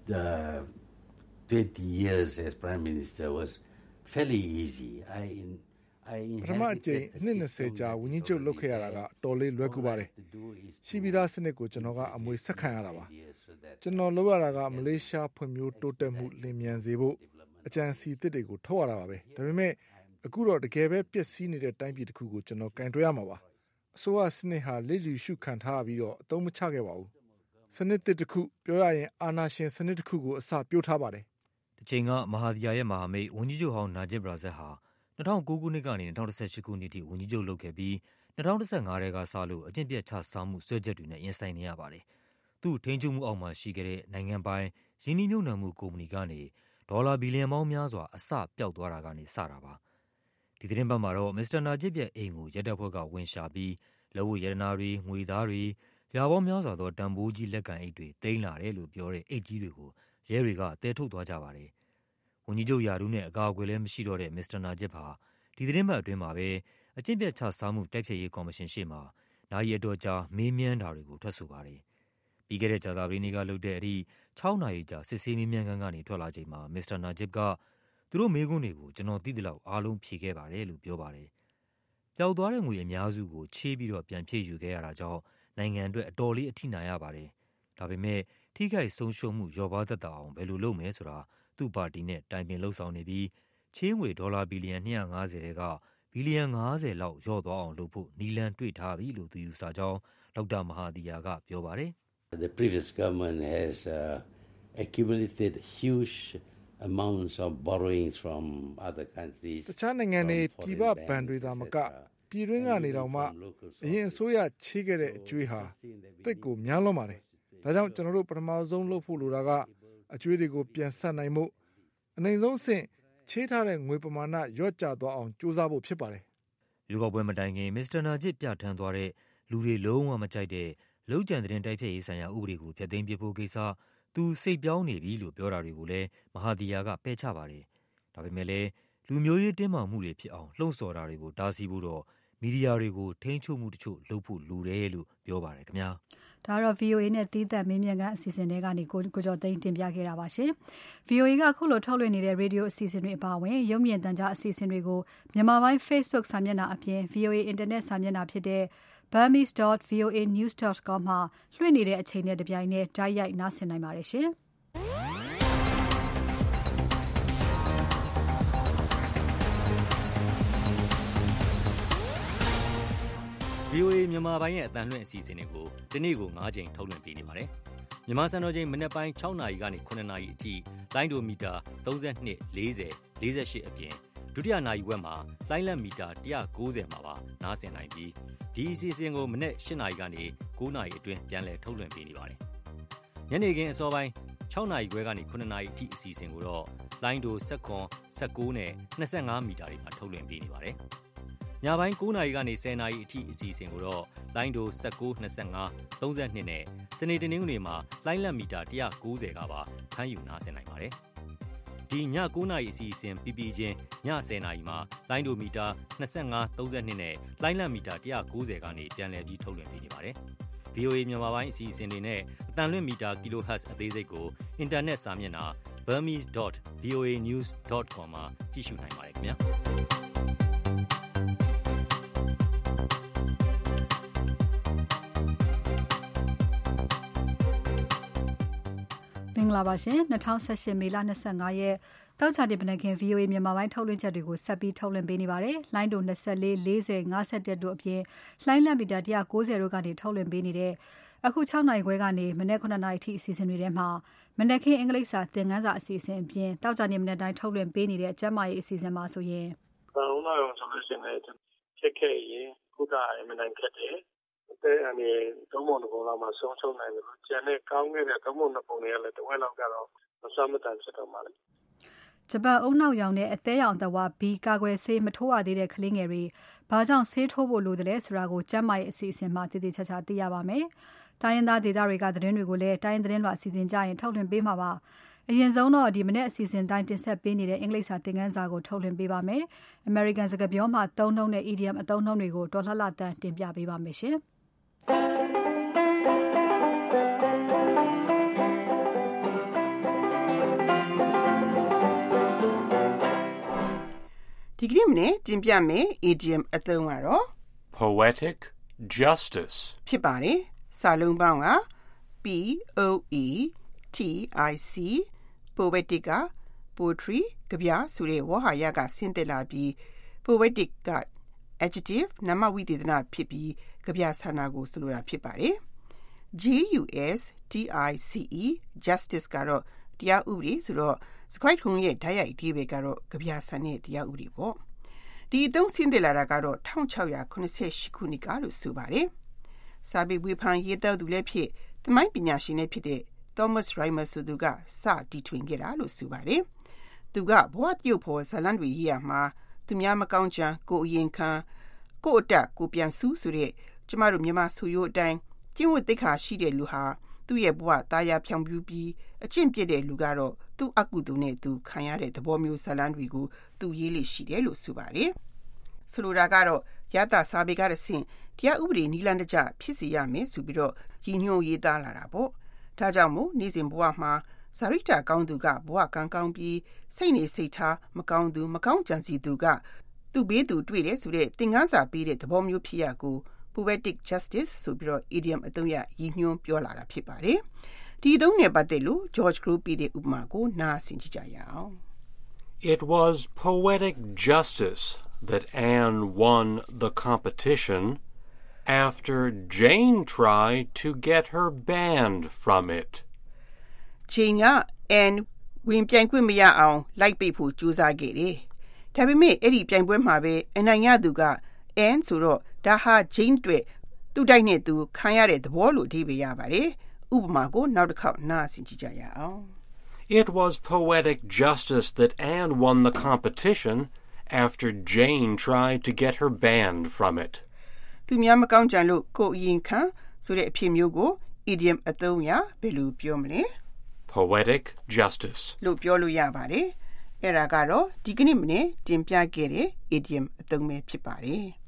20 years as Prime Minister was fairly easy. ပထမအကြိမ်20ကြာဝန်ကြီးချုပ်လုပ်ခဲ့ရတာကတော်လေးလွယ်ကူပါတယ်။ရှိပြီးသားစနစ်ကိုကျွန်တော်ကအမွေဆက်ခံရတာပါ။ကျွန်တော်လုပ်ရတာကမလေးရှားဖွံ့ဖြိုးတိုးတက်မှုလျင်မြန်စေဖို့အကြံစီသစ်တွေကိုထုတ်ရတာပါပဲ။ဒါပေမဲ့အခုတော့တကယ်ပဲပျက်စီးနေတဲ့တိုင်းပြည်တစ်ခုကိုကျွန်တော်ကင်တွယ်ရမှာပါ။အစိုးရစနစ်ဟာလေ့လူရှုခံထားပြီးတော့အသုံးမချခဲ့ပါဘူး။စနစ်တစ်ခုပြောရရင်အာဏာရှင်စနစ်တစ်ခုကိုအစပြုတ်ထားပါတယ်။ဒီချိန်ကမဟာသီယာရဲ့မဟာမိတ်ဝန်ကြီးချုပ်ဟောင်းနာဂျစ်ဘရာဇက်ဟာ2009ခုနှစ်ကနေ2018ခုနှစ်ထိဝန်ကြီးချုပ်လုပ်ခဲ့ပြီး2015ထဲကစလို့အကျင့်ပြတ်ခြစားမှုစွဲချက်တွေနဲ့ရင်ဆိုင်နေရပါတယ်။သူ့ထိန်းချုပ်မှုအောက်မှာရှိခဲ့တဲ့နိုင်ငံပိုင်ရင်းနှီးမြှုပ်နှံမှုကုမ္ပဏီကနေဒေါ်လာဘီလီယံပေါင်းများစွာအစပျောက်သွားတာကနေစတာပါ။ဒီသတင်းပတ်မှာတော့မစ္စတာနာဂျစ်ရဲ့အိမ်ကိုရဲတပ်ဖွဲ့ကဝင်ရှာပြီးလက်ဝတ်ရတနာတွေငွေသားတွေရာပေါင်းများစွာသောတန်ဖိုးကြီးလက်ကန်အိတ်တွေသိမ်းလာတယ်လို့ပြောတဲ့အိတ်ကြီးတွေကိုရဲတွေကတဲထုတ်သွားကြပါတယ်။ဝန်ကြီးချုပ်ယာဒူးနဲ့အကာအကွယ်လည်းမရှိတော့တဲ့မစ္စတာနာဂျစ်ဟာဒီသတင်းပတ်အတွင်းမှာပဲအကျင့်ပြတ်ခြစားမှုတိုက်ဖျက်ရေးကော်မရှင်ရှေ့မှာနိုင်ရတော့ကြာမေးမြန်းတာတွေကိုထွက်ဆိုပါတယ်။ပြီးခဲ့တဲ့ကြာသပတေးနေ့ကလုပ်တဲ့အထိ6နာရီကြာစစ်ဆေးမေးမြန်းခန်းကနေထွက်လာချိန်မှာမစ္စတာနာဂျစ်ကသူတို့မေးခွန်းတွေကိုကျွန်တော်သိသလောက်အားလုံးဖြေခဲ့ပါတယ်လို့ပြောပါတယ်။ပျောက်သွားတဲ့ငွေအများစုကိုချေးပြီးတော့ပြန်ဖြည့်ယူခဲ့ရတာကြောင့်နိုင်ငံအတွက်အတော်လေးအထိနာရပါတယ်။ဒါပေမဲ့ထိခိုက်ဆုံးရှုံးမှုလျော့ပါးသက်သာအောင်ဘယ်လိုလုပ်မယ်ဆိုတာသူ့ပါတီနဲ့တိုင်ပင်လှုပ်ဆောင်နေပြီးချေးငွေဒေါ်လာဘီလီယံ250တဲကဘီလီယံ50လောက်လျော့သွားအောင်လုပ်ဖို့နည်းလမ်းတွေ့ထားပြီလို့သူယူဆကြောင်းဒေါက်တာမဟာသီယာကပြောပါတယ်။ The previous government has accumulated huge amounts of borrowings from other countries. တခြားနိုင်ငံတွေပြည်ပဘဏ်တွေသာမကပြည်တွင်းကနေတော့မှအရင်အစိုးရချေးခဲ့တဲ့အကျွေးဟာတိတ်ကိုများလွန်းပါတယ်။ဒါကြောင့်ကျွန်တော်တို့ပထမဆုံးလုပ်ဖို့လိုတာကအကျွေးတွေကိုပြန်ဆပ်နိုင်မှုအနိုင်ဆုံးအဆင့်ချေးထားတဲ့ငွေပမာဏရော့ကျသွားအောင်ကြိုးစားဖို့ဖြစ်ပါတယ်။ရွေးကောက်ပွဲမတိုင်ခင်မစ္စတာနာဂျစ်ပြဋ္ဌာန်းသွားတဲ့လူတွေလုံးဝမကြိုက်တဲ့လုံခြံသတင်းတိုက်ဖျက်ရေးဆိုင်ရာဥပဒေကိုဖျက်သိမ်းပစ်ဖို့ကိစ္စသူစိတ်ပြောင်းနေပြီလို့ပြောတာတွေကိုလည်းမဟာသီယာကပယ်ချပါတယ်။ဒါပေမဲ့လည်းလူမျိုးရေးတင်းမာမှုတွေဖြစ်အောင်လှုံ့ဆော်တာတွေကိုတားဆီးဖို့တော့မီဒီယာတွေကိုထိန်းချုပ်မှုတချို့လုပ်ဖို့လိုတယ်လို့ပြောပါတယ်ခင်ဗျာ။ဒါကတော့ VOA နဲ့သီးသန့်မေးမြန်းခန်းအစီအစဉ်တွေကနေကိုကျော်သိန်းတင်ပြခဲ့တာပါရှင်။ VOA ကခုလိုထုတ်လွှင့်နေတဲ့ရေဒီယိုအစီအစဉ်တွေအပါအဝင်ရုပ်မြင်သံကြားအစီအစဉ်တွေကိုမြန်မာပိုင်း Facebook စာမျက်နှာအပြင် VOA Internet စာမျက်နှာဖြစ်တဲ့ burmese.voanews.com မှာလွှင့်နေတဲ့အချိန်နဲ့တပြိုင်နက်တိုက်ရိုက်နားဆင်နိုင်ပါတယ်ရှင်။ VOA မြန်မာပိုင်းရဲ့အသံလွှင့်အစီအစဉ်တွေကိုဒီနေ့ကို9ချိန်ထုတ်လွှင့်ပေးနေပါတယ်။မြန်မာစံတော်ချိန်မနက်ပိုင်း6နာရီကနေ9နာရီအထိလိုင်းဒိုမီတာ32 40 48အပြင်ဒုတိယနာရီဝက်မှာလိုင်းလံမီတာ190မှာပါနားဆင်နိုင်ပြီးဒီအစီအစဉ်ကိုမနေ့8နာရီကနေ9နာရီအတွင်းပြန်လည်ထုတ်လွှင့်ပေးနေပါတယ်ညနေခင်းအစောပိုင်း6နာရီခွဲကနေ9နာရီအထိအစီအစဉ်ကိုတော့လိုင်းဒို19နဲ့25မီတာတွေမှာထုတ်လွှင့်ပေးနေပါတယ်ညပိုင်း9နာရီကနေ10နာရီအထိအစီအစဉ်ကိုတော့လိုင်းဒို19 25 32နဲ့စနေတနင်္ဂနွေမှာလိုင်းလံမီတာ190ကပါဖမ်းယူနားဆင်နိုင်ပါတယ်ဒီည9နာရီအစီအစဉ်ပြီးပြီးချင်းည10နာရီမှာလိုင်းဒိုမီတာ25 32နဲ့လိုင်းလံမီတာ190ကနေပြန်လည်ပြီးထုတ်လွှင့်ပေးနေပါတယ်VOA မြန်မာပိုင်းအစီအစဉ်တွေနဲ့အတန်လွင့်မီတာ kHz အသေးစိတ်ကိုအင်တာနက်စာမျက်နှာ burmese.voanews.com မှာကြည့်ရှုနိုင်ပါတယ်ခင်ဗျာမင်္ဂလာပါရှင်2018မေလ25ရက်တောက်ချာတင်ပနခင် VOA မြန်မာပိုင်းထုတ်လွှင့်ချက်တွေကိုဆက်ပြီးထုတ်လွှင့်ပေးနေပါတယ်။လိုင်းဒို24 40 51တို့အပြင်လိုင်းလံမီတာ190တို့ကနေထုတ်လွှင့်ပေးနေတဲ့အခု6နာရီခွဲကနေမနေ့9နာရီထိအစီအစဉ်တွေထဲမှာမနေ့ကအင်္ဂလိပ်စာသင်ခန်းစာအစီအစဉ်အပြင်တောက်ချာတင်မနေ့တိုင်းထုတ်လွှင့်ပေးနေတဲ့ကျန်းမာရေးအစီအစဉ်မှာဆိုရင်ဘာလို့လဲဆိုလို့ရှိရင်ဖြစ်ခဲ့ရင်ခုကအမှန်တန်ခက်တယ်တဲ့အနေသုံးပုံတစ်ပုံလောက်မှဆုံးရှုံးနိုင်တယ်။ကျန်တဲ့ကောင်းခဲ့တဲ့သုံးပုံနှစ်ပုံတွေကလည်းတစ်ဝက်လောက်ကတော့မဆမတန်ဖြစ်တော့မှလေ။ဂျပန်အုံနောက်ရောင်နဲ့အသေးရောင်သဝါဘီကာကွယ်ဆေးမထိုးရသေးတဲ့ကလေးငယ်တွေဘာကြောင့်ဆေးထိုးဖို့လိုတယ်လဲဆိုတာကိုကျန်းမာရေးအစီအစဉ်မှာတည်တည်ချာချာသိရပါမယ်။တိုင်းရင်းသားဒေသတွေကသတင်းတွေကိုလည်းတိုင်းသတင်းလွှာအစီအစဉ်ကြရင်ထုတ်လွှင့်ပေးမှာပါ။အရင်ဆုံးတော့ဒီမနေ့အစီအစဉ်တိုင်းတင်ဆက်ပေးနေတဲ့အင်္ဂလိပ်စာသင်ခန်းစာကိုထုတ်လွှင့်ပေးပါမယ်။ American စကားပြောမှာသုံးနှုန်းတဲ့ idiom အသုံးနှုန်းတွေကိုဒေါ်လှလှတန်းတင်ပြပေးပါမယ်ရှင်။ဒီကနေ့မနေ့တင်ပြမယ် idiom အသုံးကတော့ poetic justice ဖြစ်ပါတယ်စာလုံးပေါင်းက POETIC poetic က poetry ကဗျာဆိုတဲ့ဝေါဟာရကဆင်းသက်လာပြီး poetic က adjective နာမဝိသေသနဖြစ်ပြီးကဗျာဆန္ဒကိုဆိုလိုတာဖြစ်ပါတယ် JUSTICE justice ကတော့တရားဥပဒေဆိုတော့စကွိုက်ထုံရဲ့ဓာတ်ရိုက်အဓိပ္ပာယ်ကတော့ကဗျာဆန်တဲ့တရားဥပဒေပေါ့ဒီအသုံးဆင်းသက်လာတာကတော့1688ခုနှစ်ကလို့ဆိုပါတယ်စာပေဝေဖန်ရေးသားသူလည်းဖြစ်သမိုင်းပညာရှင်လည်းဖြစ်တဲ့ Thomas Rhymer ဆိုသူကစတီထွင်ခဲ့တာလို့ဆိုပါတယ်သူကဘဝတရုပ်ဖော်ဇာတ်လမ်းတွေရေးရမှာသူများမကောင်းချမ်းကိုအရင်ခံကိုအတက်ကိုပြန်ဆူးဆိုတဲ့ကျမတို့မြန်မာဆိုရိုးအတိုင်းကျင့်ဝတ်သိက္ခာရှိတဲ့လူဟာသူ့ရဲ့ဘဝသားရဖြောင်ပြူပြီးအကျင့်ပြစ်တဲ့လူကတော့သူ့အကုသိုလ်နဲ့သူခံရတဲ့သဘောမျိုးဇာတ်လမ်းတွေကိုသူရေးလိရှိတယ်လို့ဆိုပါတယ်ဆိုလိုတာကတော့ရသစာပေကတဆင့်တရားဥပဒေနီလန်းတကျဖြစ်စီရမယ်ဆိုပြီးတော့ရည်ညွှန်းရေးသားလာတာပေါ့ဒါကြောင့်မို့နေ့စဉ်ဘဝမှာဇာရိတာကောင်းသူကဘဝကံကောင်းပြီးစိတ်နေစိတ်ထားမကောင်းသူမကောင်းကြံစီသူကသူ့ဘေးသူတွေ့တယ်ဆိုတဲ့သင်ခန်းစာပေးတဲ့သဘောမျိုးဖြစ်ရကို poetic justice ဆိုပြီးတော့ idiom အသုံးရည်ညွှန်းပြောလာတာဖြစ်ပါတယ်ဒီအသုံးနဲ့ပတ်သက်လို့ George Crow ပေးတဲ့ဥပမာကိုနားဆင်ကြည့်ကြရအောင် It was poetic justice that Anne won the competition after Jane tried to get her banned from it. Jane က Anne ဝင်ပြိုင်ခွင့်မရအောင်လိုက်ပိတ်ဖို့ကြိုးစားခဲ့တယ်။ဒါပေမဲ့အဲ့ဒီပြိုင်ပွဲမှာပဲအနိုင်ရသူက Anne ဆိုတော့ဒါဟာ Jane အတွက်သူ့တိုက်နဲ့သူခံရတဲ့သဘောလို့အဓိပ္ပာယ်ရပါတယ်။ဥပမာကိုနောက်တစ်ခေါက်နားဆင်ကြည့်ကြရအောင် It was poetic justice that Anne won the competition after Jane tried to get her banned from it. သူများမကောင်းကြံလို့ကိုအရင်ခံဆိုတဲ့အဖြစ်မျိုးကို idiom အသုံးရဘယ်လိုပြောမလဲ Poetic justice လို့ပြောလို့ရပါတယ်။အဲ့ဒါကတော့ဒီကနေ့မနေ့တင်ပြခဲ့တဲ့ idiom အသုံးပဲဖြစ်ပါတယ်။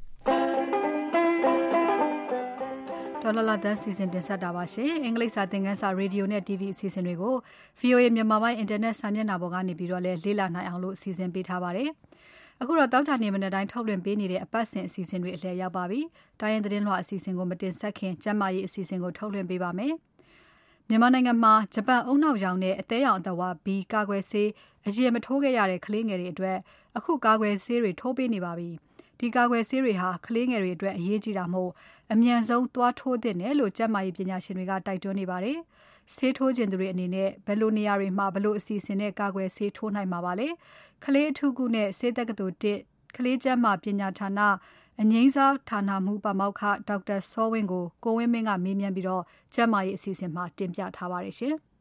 ဒေါ်လာလာတန်းစီစဉ်တင်ဆက်တာပါရှင်အင်္ဂလိပ်စာသင်ခန်းစာရေဒီယိုနဲ့ TV အစီအစဉ်တွေကို VOA မြန်မာပိုင်း internet စာမျက်နှာပေါ်ကနေပြီးတော့လည်းလေ့လာနိုင်အောင်လို့စီစဉ်ပေးထားပါတယ်အခုတော့တောက်ချာနေမနေ့တိုင်းထုတ်လွှင့်ပေးနေတဲ့အပတ်စဉ်အစီအစဉ်တွေအလည်ရောက်ပါပြီတိုင်းရင်သတင်းလွှာအစီအစဉ်ကိုမတင်ဆက်ခင်ကျန်းမာရေးအစီအစဉ်ကိုထုတ်လွှင့်ပေးပါမယ်မြန်မာနိုင်ငံမှာဂျပန်အုံနောက်ရောင်နဲ့အသေးရောင်အသဝါ B ကာကွယ်ဆေးအရင်မထိုးခဲ့ရတဲ့ကလေးငယ်တွေအတွက်အခုကာကွယ်ဆေးတွေထိုးပေးနေပါပြီဒီကာကွယ်ဆေးတွေဟာကလေးငယ်တွေအတွက်အရေးကြီးတာမို့အမြန်ဆုံးသွားထိုးသင့်တယ်လို့ကျန်းမာရေးပညာရှင်တွေကတိုက်တွန်းနေပါတယ်ဆေးထိုးခြင်းသူတွေအနေနဲ့ဘယ်လိုနေရာတွေမှာဘယ်လိုအစီအစဉ်နဲ့ကာကွယ်ဆေးထိုးနိုင်မှာပါလဲ။ကလေးအထူးကုနဲ့ဆေးတက္ကသိုလ်1ကလေးကျန်းမာပညာဌာနအငြိမ်းစားဌာနမှူးပါမောက္ခဒေါက်တာစောဝင်းကိုကိုဝင်းမင်းကမေးမြန်းပြီးကျန်းမာရေးအစီအစဉ်မှာတင်ပြထားပါတယ်ရှင်။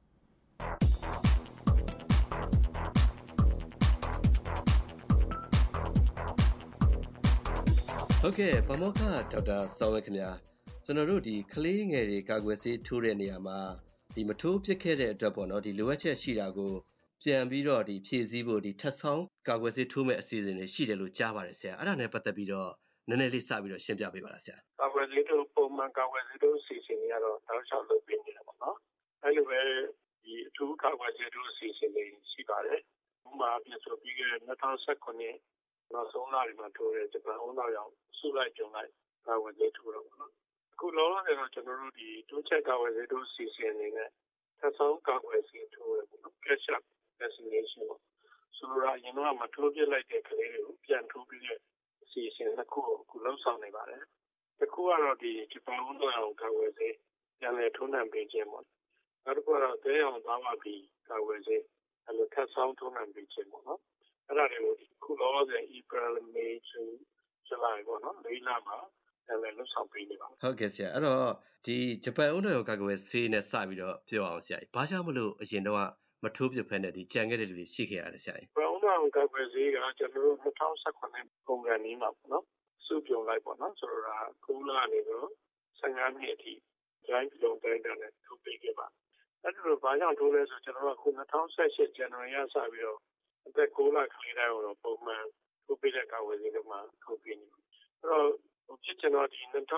ဟုတ်ကဲ့ပါမောက္ခဒေါက်တာစောဝင်းခင်ဗျာကျွန်တော်တို့ဒီကလေးငယ်တွေကာကွယ်ဆေးထိုးတဲ့နေရာမှာဒီမထိုးဖြစ်ခဲ့တဲ့အတွက်ပေါ့နော်ဒီလိုအပ်ချက်ရှိတာကိုပြန်ပြီးတော့ဒီဖြည့်ဆည်းဖို့ဒီထပ်ဆောင်ကာကွယ်ဆေးထိုးမဲ့အစီအစဉ်တွေရှိတယ်လို့ကြားပါတယ်ဆရာအဲ့ဒါနဲ့ပတ်သက်ပြီးတော့နည်းနည်းလေးစပြီးတော့ရှင်းပြပေးပါလားဆရာကာကွယ်ဆေးထိုးပုံမှန်ကာကွယ်ဆေးထိုးအစီအစဉ်တွေကတော့တောက်လျှောက်လုပ်ပေးနေတာပေါ့နော်အဲ့လိုပဲဒီအထူးကာကွယ်ဆေးထိုးအစီအစဉ်တွေရှိပါတယ်ဥပမာပြဆိုပြီးခဲ့တဲ့2019နောက်ဆုံးလတွေမှာထိုးတဲ့ဂျပန်ဦးတော်ရောင်စုလိုက်ကြုံလိုက်ကာကွယ်ဆေးထိုးတော့ပေါ့နော်အခုလောလောဆယ်တော့ကျွန်တော်တို့ဒီတိုးချက်ကာကွယ်ဆေးထိုးအစီအစဉ်အနေနဲ့ထပ်ဆောင်ကာကွယ်ဆေးထိုးရပေါ့နော် catch up vaccination ပေါ့ဆိုတော့ရင်တော့မထိုးပြလိုက်တဲ့ကလေးတွေကိုပြန်ထိုးပြီးတဲ့အစီအစဉ်တစ်ခုကိုအခုလှုပ်ဆောင်နေပါတယ်တစ်ခုကတော့ဒီဂျပန်ဦးတော်ရောင်ကာကွယ်ဆေးပြန်လည်ထိုးနှံပေးခြင်းပေါ့နောက်တစ်ခုကတော့တဲအောင်သားဝပြီးကာကွယ်ဆေးအဲ့လိုထပ်ဆောင်ထိုးနှံပေးခြင်းပေါ့နော်အဲ့ဒါတွေကိုခုလောလောဆယ် April May June July ပေါ့နော်၄လမှာလည်းလှုပ်ဆောင်ပေးနေပါဟုတ်ကဲ့ဆရာအဲ့တော့ဒီဂျပန်ဦးတော်ရောင်ကာကွယ်ဆေးနဲ့စပြီးတော့ပြောအောင်ဆရာဘာကြောင့်မလို့အရင်တော့မထိုးပြဖက်နဲ့ဒီကြံခဲ့တဲ့လူတွေရှိခဲ့ရတယ်ဆရာဂျပန်ဦးတော်ရောင်ကာကွယ်ဆေးကကျွန်တော်တို့2019ပုံစံนี้မှာပေါ့နော်စုပြုံလိုက်ပေါ့နော်ဆိုတော့9လနေတော့15နှစ်အထိဂျိုင်းလုံးတိုင်းတဲ့နဲ့ထိုးပေးခဲ့ပါအဲ့ဒါလိုဘာကြောင့်ထိုးလဲဆိုကျွန်တော်တို့က2018 January ရစပြီးတော့အသက်9လကလေးတိုင်းကိုပုံမှန်ထိုးပေးတဲ့ကာကွယ်ဆေးတွေမှာထိုးပေးနေအဲ့တော့ဖြစ်ကျွန်တော်ဒီ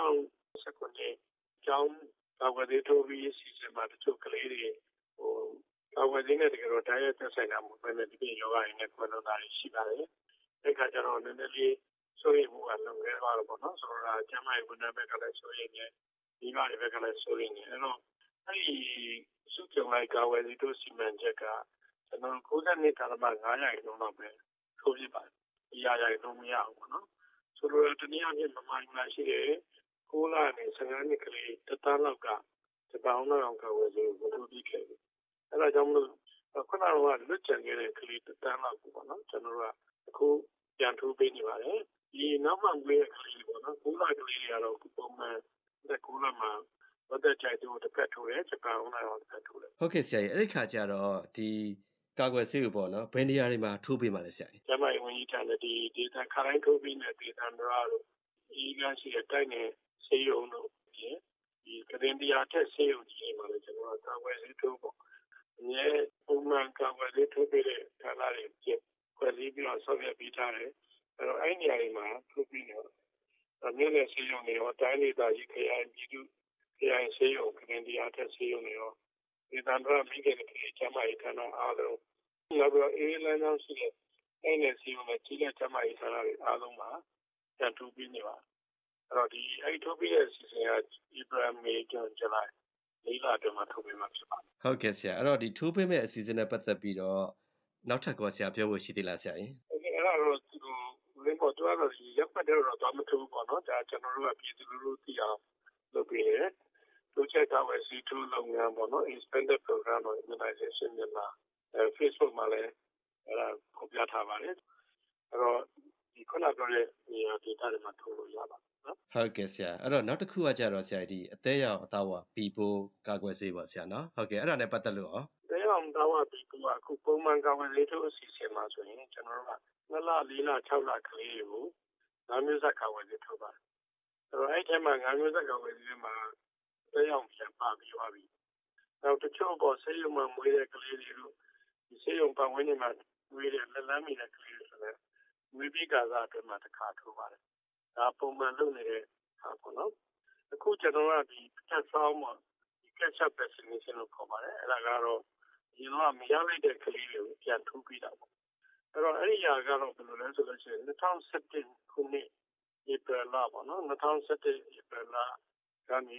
2019ကျောင်းကာကွယ်ဆေးထိုးပြီးစီစဉ်မှာတချို့ကလေးတွေကာကွယ်ဆေးနဲ့တကယ်တော့တိုင်းရသက်ဆိုင်တာမဟုတ်ဘဲနဲ့ဒီပြင်ယောဂရင်းနဲ့ခွဲလွန်တာရှိပါတယ်အဲ့ခါကျတော့နည်းနည်းလေးဆိုရင်ဘုရားလုံးရဲသွားတော့ပေါ့နော်ဆိုတော့ကျမရဲ့ဝန်ထမ်းဘက်ကလည်းဆိုရင်လည်းဒီပါတွေဘက်ကလည်းဆိုရင်လည်းအဲ့တော့အဲ့ဒီစုကြုံလိုက်ကာဝယ်စီတို့စီမံချက်ကကျွန်တော်92ကာလမှာ900လုံးတော့ပဲထိုးပြပါတယ်ဒီရတော့မရဘူးပေါ့နော်ဆိုတော့တနည်းအားဖြင့်မမိုင်းမရှိတဲ့9လနဲ့15နှစ်ကလေးတသားလောက်ကဂျပန်အောင်ကာဝယ်စီကိုထိုးပြခဲ့တယ်အဲ့ဒါကြောင့်မလို့ခုနကလွတ်ကျန်ခဲ့တဲ့ကလေးတသားလောက်ပေါ့နော်ကျွန်တော်တို့ကအခုပြန်ထိုးပေးနေပါတယ်ဒီနောက်မှဝေးတဲ့ကလေးပေါ့နော်9လကလေးတွေကတော့ပုံမှန်9လမှာဘာတဲ့ကြိုက်သူတစ်ဖက်ထိုးတယ်ဂျပန်အောင်တစ်ဖက်ထိုးတယ်ဟုတ်ကဲ့ဆရာကြီးအဲ့ဒီခါကျတော့ဒီကာကွယ်ဆေးကိုပေါ့နော်ဘယ်နေရာတွေမှာထိုးပေးမှာလဲဆရာကြီးကျမဝင်ကြီးထားတဲ့ဒီဒေတာခရိုင်းထိုးပေးတဲ့ဒေတာနရာတို့ဒီကရှိတဲ့တိုက်နယ်ဆေးရုံတို့ဒီကရင်တရားထက်ဆေးရုံကြီးမှာလည်းကျွန်တော်ကာကွယ်ဆေးထိုးပေါ့အမြဲပုံမှန်ကာကွယ်ဆေးထိုးပေးတဲ့ဌာနတွေကျခွဲစည်းပြီးတော့ဆောင်ရွက်ပေးထားတယ်အဲ့တော့အဲ့နေရာတွေမှာထိုးပေးနေတော့မြို့နယ်ဆေးရုံတွေရောတိုင်းဒေသကြီးခရိုင်ပြည်သူခရိုင်ဆေးရုံကရင်တရားထက်ဆေးရုံတွေရောဒီတန်ត្រမိခင်တွေကျမကြီးဌာနအားလုံးနောက်တော့အေးလန်းအောင်ရှိတဲ့အဲ့နယ်ဆေးရုံနဲ့ကြီးတဲ့ကျမကြီးဌာနတွေအားလုံးမှာပြန်ထိုးပေးနေပါအဲ့တော့ဒီအဲ့ထိုးပေးတဲ့စီစဉ်က April May June July ၄လအတွင်းမှာထိုးပေးမှာဖြစ်ပါတယ်ဟုတ်ကဲ့ဆရာအဲ့တော့ဒီထိုးပေးမဲ့အစီအစဉ်နဲ့ပတ်သက်ပြီးတော့နောက်ထပ်ကောဆရာပြောဖို့ရှိသေးလားဆရာကြီးအဲ့ဒါတော့လင်းပေါ်တော့ရက်ပတ်တော့တော့မထိုးပေါ့နော်ဒါကျွန်တော်တို့ကပြည်သူလူထုသိအောင်လုပ်ပေးတယ်တိုးချက်ကဝယ်စီထိုးလုပ်ငန်းပေါ့နော် expanded program of immunization မြန်မာ Facebook မှာလည်းအဲ့ဒါဖော်ပြထားပါတယ်အဲ့တော့ဒီခုနပြောတဲ့နေရာဒေသတွေမှာထိုးလို့ရပါနော်ဟုတ်ကဲ့ဆရာအဲ့တော့နောက်တစ်ခုကကြတော့ဆရာဒီအသေးရောင်အသားဝပီပိုကာကွယ်ဆေးပါဆရာနော်ဟုတ်ကဲ့အဲ့ဒါနဲ့ပတ်သက်လို့ရောအသေးရောင်သားဝပီပိုကအခုပုံမှန်ကာကွယ်ဆေးထိုးအစီအစဉ်မှာဆိုရင်ကျွန်တော်တို့က2လ4လ6လကလေးတွေကို9မျိုးဆက်ကာကွယ်ဆေးထိုးပါတယ်အဲ့တော့အဲ့ထဲမှာ9မျိုးဆက်ကာကွယ်ဆေးမှာအသေးရောင်ပြန်ပါပြီးသွားပြီနောက်တချို့ပေါ်ဆေးရုံမှာမွေးတဲ့ကလေးတွေတို့ဒီဆေးရုံပတ်ဝန်းကျင်မှာမွေးတဲ့လက်လန်းမီတဲ့ကလေးတွေဆိုလည်းမွေးပြီးကာလအတွင်းမှာတစ်ခါထိုးပါတယ်ဒါပုံမှန်လုပ်နေတဲ့ဟာပေါ့နော်အခုကျွန်တော်ကဒီတက်ဆောင်မှာဒီ catch up vaccination လို့ခေါ်ပါတယ်အဲ့ဒါကတော့ဒီတော့မရလိုက်တဲ့ကလေးတွေကိုပြန်ထိုးပေးတာပေါ့အဲ့တော့အဲ့ဒီຢာကတော့ဘယ်လိုလဲဆိုလို့ရှိရင်2017ခုနှစ် April လပေါ့နော်2017 April လကနေ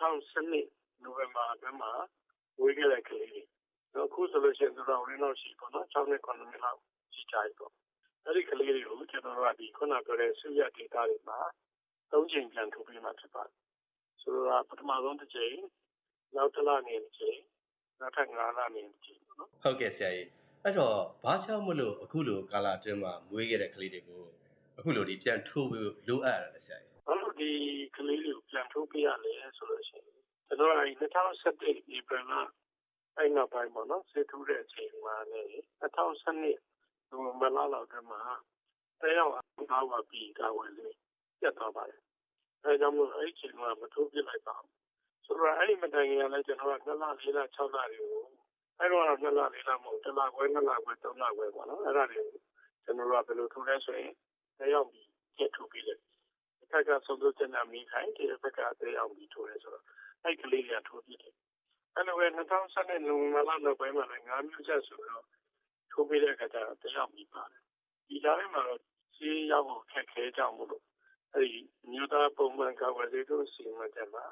2012 November အတွင်းမှာဝေးခဲ့တဲ့ကလေးတွေတော့အခုဆိုလို့ရှိရင်တော့ရင်းတော့ရှိပေါ့နော်6နှစ်9နှစ်လောက်ရှိကြပြီပေါ့အဲ့ဒီကလေးတွေကိုကျွန်တော်တို့ကဒီခုနပြောတဲ့ဆုရဒေတာတွေမှာ3ချိန်ပြန်ထိုးပေးမှဖြစ်ပါတယ်ဆိုတော့ပထမဆုံးတစ်ချိန်နောက်တစ်လနေတစ်ချိန်နောက်ထပ်9လနေတစ်ချိန်ပေါ့နော်ဟုတ်ကဲ့ဆရာကြီးအဲ့တော့ဘာကြောင့်မလို့အခုလိုကာလအတွင်းမှာမွေးခဲ့တဲ့ကလေးတွေကိုအခုလိုဒီပြန်ထိုးပြီးလိုအပ်ရတာလဲဆရာကြီးဘာလို့ဒီကလေးတွေကိုပြန်ထိုးပေးရလဲဆိုလို့ရှိရင်ကျွန်တော်က2017 April လအဲ့နောက်ပိုင်းပေါ့နော်စစ်ထိုးတဲ့အချိန်မှာလည်း2012နိုဝင်ဘာလလောက်တည်းမှာတရားဝင်ဘာဝပြီးကာဝယ်လေးပြတ်သွားပါတယ်အဲကြောင့်မို့အဲ့ဒီချိန်မှာမထိုးပြလိုက်ပါဘူးဆိုတော့အဲ့ဒီမတိုင်ခင်ကလည်းကျွန်တော်က2လ4လ6လတွေကိုအဲ့တော့2လ4လမဟုတ်1လခွဲ2လခွဲ3လခွဲပေါ့နော်အဲ့ဒါတွေကိုကျွန်တော်ကဘယ်လိုထိုးလဲဆိုရင်တရားပြီးကျထိုးပြီးတယ်တစ်ခါကဆုံးဖြတ်ချက်နဲ့မိခိုင်းဒီဘက်ကတရားပြီးထိုးရဲဆိုတော့အဲ့ကလေးကထိုးပြီးတယ်အဲ့လိုပဲ2012နိုဝင်ဘာလနောက်ပိုင်းမှာလည်း9မျိုးချက်ဆိုတော့ထိုးပြီးတဲ့အခါကျတော့တရားပြီးပါတယ်ဒီကြားထဲမှာတော့စီးရောက်ဖို့ခက်ခဲကြအောင်လို့အဲ့ဒီမြို့သားပုံမှန်ကာဝယ်ရေးတို့စီမံချက်မှာ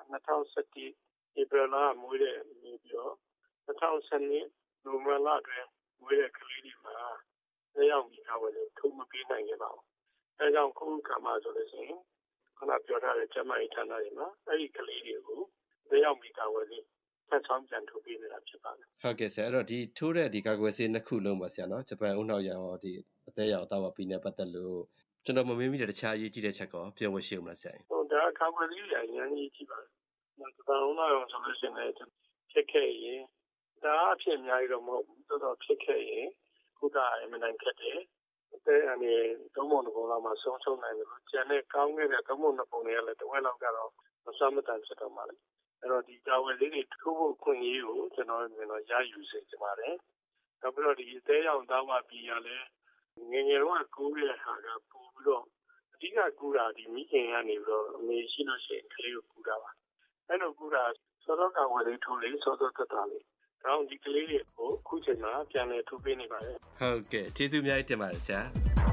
2017 April လမွေးတဲ့နေပြီးတော့2012နိုဝင်ဘာလအတွင်းမွေးတဲ့ကလေးတွေမှာတရားပြီးကာဝယ်ရေးထိုးမပေးနိုင်ခဲ့ပါဘူးအဲကြောင့်ခုကမှဆိုလို့ရှိရင်ခုနပြောထားတဲ့ကျမကြီးဌာနတွေမှာအဲ့ဒီကလေးတွေကိုတရားပြီးကာဝယ်ရေးဆက်ဆောင်ပြန်ထိုးပေးနေတာဖြစ်ပါတယ်ဟုတ်ကဲ့ဆရာအဲ့တော့ဒီထိုးတဲ့ဒီကာကွယ်ဆေးနှစ်ခုလုံးပါဆရာနော်ဂျပန်ဦးနှောက်ရံရောဒီအသေးရောတောက်ပါပြီးနဲ့ပတ်သက်လို့ကျွန်တော်မမေးမိတဲ့တခြားအရေးကြီးတဲ့ချက်ကောပြောဝရှိအောင်လားဆရာဟိုဒါကာကွယ်ဆေးရအရင်ကြီးပါတယ်ဂျပန်ဦးနှောက်ရံဆိုလို့ရှိရင်ဖြစ်ခဲ့ရင်ဒါအဖြစ်အများကြီးတော့မဟုတ်ဘူးတော်တော်ဖြစ်ခဲ့ရင်ခုကအမှန်တန်ခက်တယ်အဲအနေသုံးပုံတစ်ပုံလောက်မှဆုံးရှုံးနိုင်တယ်ကျန်တဲ့ကောင်းခဲ့တဲ့သုံးပုံနှစ်ပုံတွေကလည်းတစ်ဝက်လောက်ကတော့မစွမ်းမတန်ဖြစ်တော့မှလေအဲ့တော့ဒီကာဝယ်လေးတွေထိုးဖို့ခွင့်ရေးကိုကျွန်တော်မြင်တော့ရယူစေချင်ပါတယ်နောက်ပြီးတော့ဒီအသေးရောင်သားဝပြီးရလဲငယ်ငယ်တော့ကူးရတဲ့ဟာကပို့ပြီးတော့အဓိကကူးတာဒီမိခင်ကနေပြီးတော့အမေရှိလို့ရှိရင်ကလေးကိုကူးတာပါအဲ့လိုကူးတာစောစောကာဝယ်လေးထိုးလေးစောစောတက်တာလေးကောင်းဒီကလေးတွေကိုအခုချိန်မှာပြန်လည်ထိုးပေးနေပါတယ်ဟုတ်ကဲ့ကျေးဇူးအများကြီးတင်ပါတယ်ဆရာ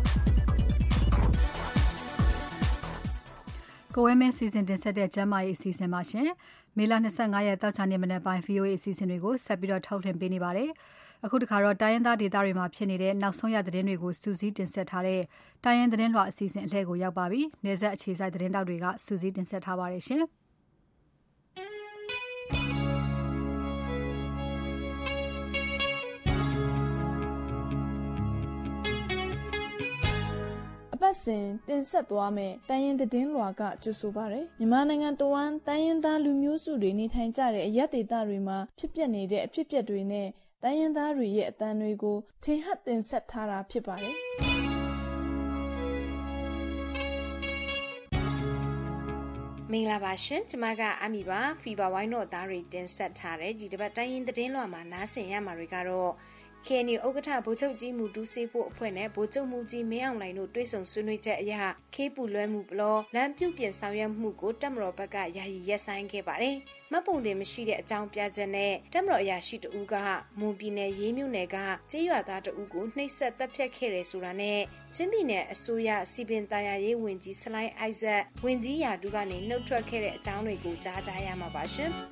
ကိုဝဲမင်းစီစဉ်တင်ဆက်တဲ့ကျမ်းမာရေးအစီအစဉ်ပါရှင်မေလ25ရက်တောက်ချာနေ့မနက်ပိုင်း VOA အစီအစဉ်တွေကိုဆက်ပြီးတော့ထုတ်လွှင့်ပေးနေပါတယ်အခုတခါတော့တိုင်းရင်းသားဒေသတွေမှာဖြစ်နေတဲ့နောက်ဆုံးရသတင်းတွေကိုစူးစီးတင်ဆက်ထားတဲ့တိုင်းရင်းသတင်းလွှာအစီအစဉ်အလှည့်ကိုရောက်ပါပြီနေဆက်အခြေစိုက်သတင်းတောက်တွေကစူးစီးတင်ဆက်ထားပါတယ်ရှင်အပတ်စဉ်တင်ဆက်သွားမယ်တိုင်းရင်းသတင်းလွှာကကြိုဆိုပါရယ်မြန်မာနိုင်ငံတဝန်းတိုင်းရင်းသားလူမျိုးစုတွေနေထိုင်ကြတဲ့အရပ်ဒေသတွေမှာဖြစ်ပျက်နေတဲ့အဖြစ်အပျက်တွေနဲ့တိုင်းရင်းသားတွေရဲ့အသံတွေကိုထင်ဟပ်တင်ဆက်ထားတာဖြစ်ပါတယ်မင်္ဂလာပါရှင်ကျမကအမီပါဖီဘာဝိုင်းတော့သားတွေတင်ဆက်ထားတဲ့ဒီတစ်ပတ်တိုင်းရင်းသတင်းလွှာမှာနားဆင်ရမှာတွေကတော့KNU ဥက္ကဋ္ဌဗိုလ်ချုပ်ကြီးမူတူးစေးဖို့အဖွဲ့နဲ့ဗိုလ်ချုပ်မူကြီးမင်းအောင်လှိုင်တို့တွေ့ဆုံဆွေးနွေးချက်အရခေးပူလွဲမှုဘလောလမ်းပြုတ်ပြင်ဆောင်ရွက်မှုကိုတပ်မတော်ဘက်ကယာယီရပ်ဆိုင်းခဲ့ပါတယ်။မှတ်ပုံတင်မရှိတဲ့အကြောင်းပြချက်နဲ့တပ်မတော်အရာရှိတဦးကမွန်ပြည်နယ်ရေးမြို့နယ်ကကျေးရွာသားတဦးကိုနှိပ်စက်တပ်ဖြတ်ခဲ့တယ်ဆိုတာနဲ့ချင်းပြည်နယ်အစိုးရစီပင်တာယာရေးဝန်ကြီးစလိုင်းအိုက်ဇက်ဝန်ကြီးရာထူးကနေနှုတ်ထွက်ခဲ့တဲ့အကြောင်းတွေကိုကြားကြရမှာပါရှင်။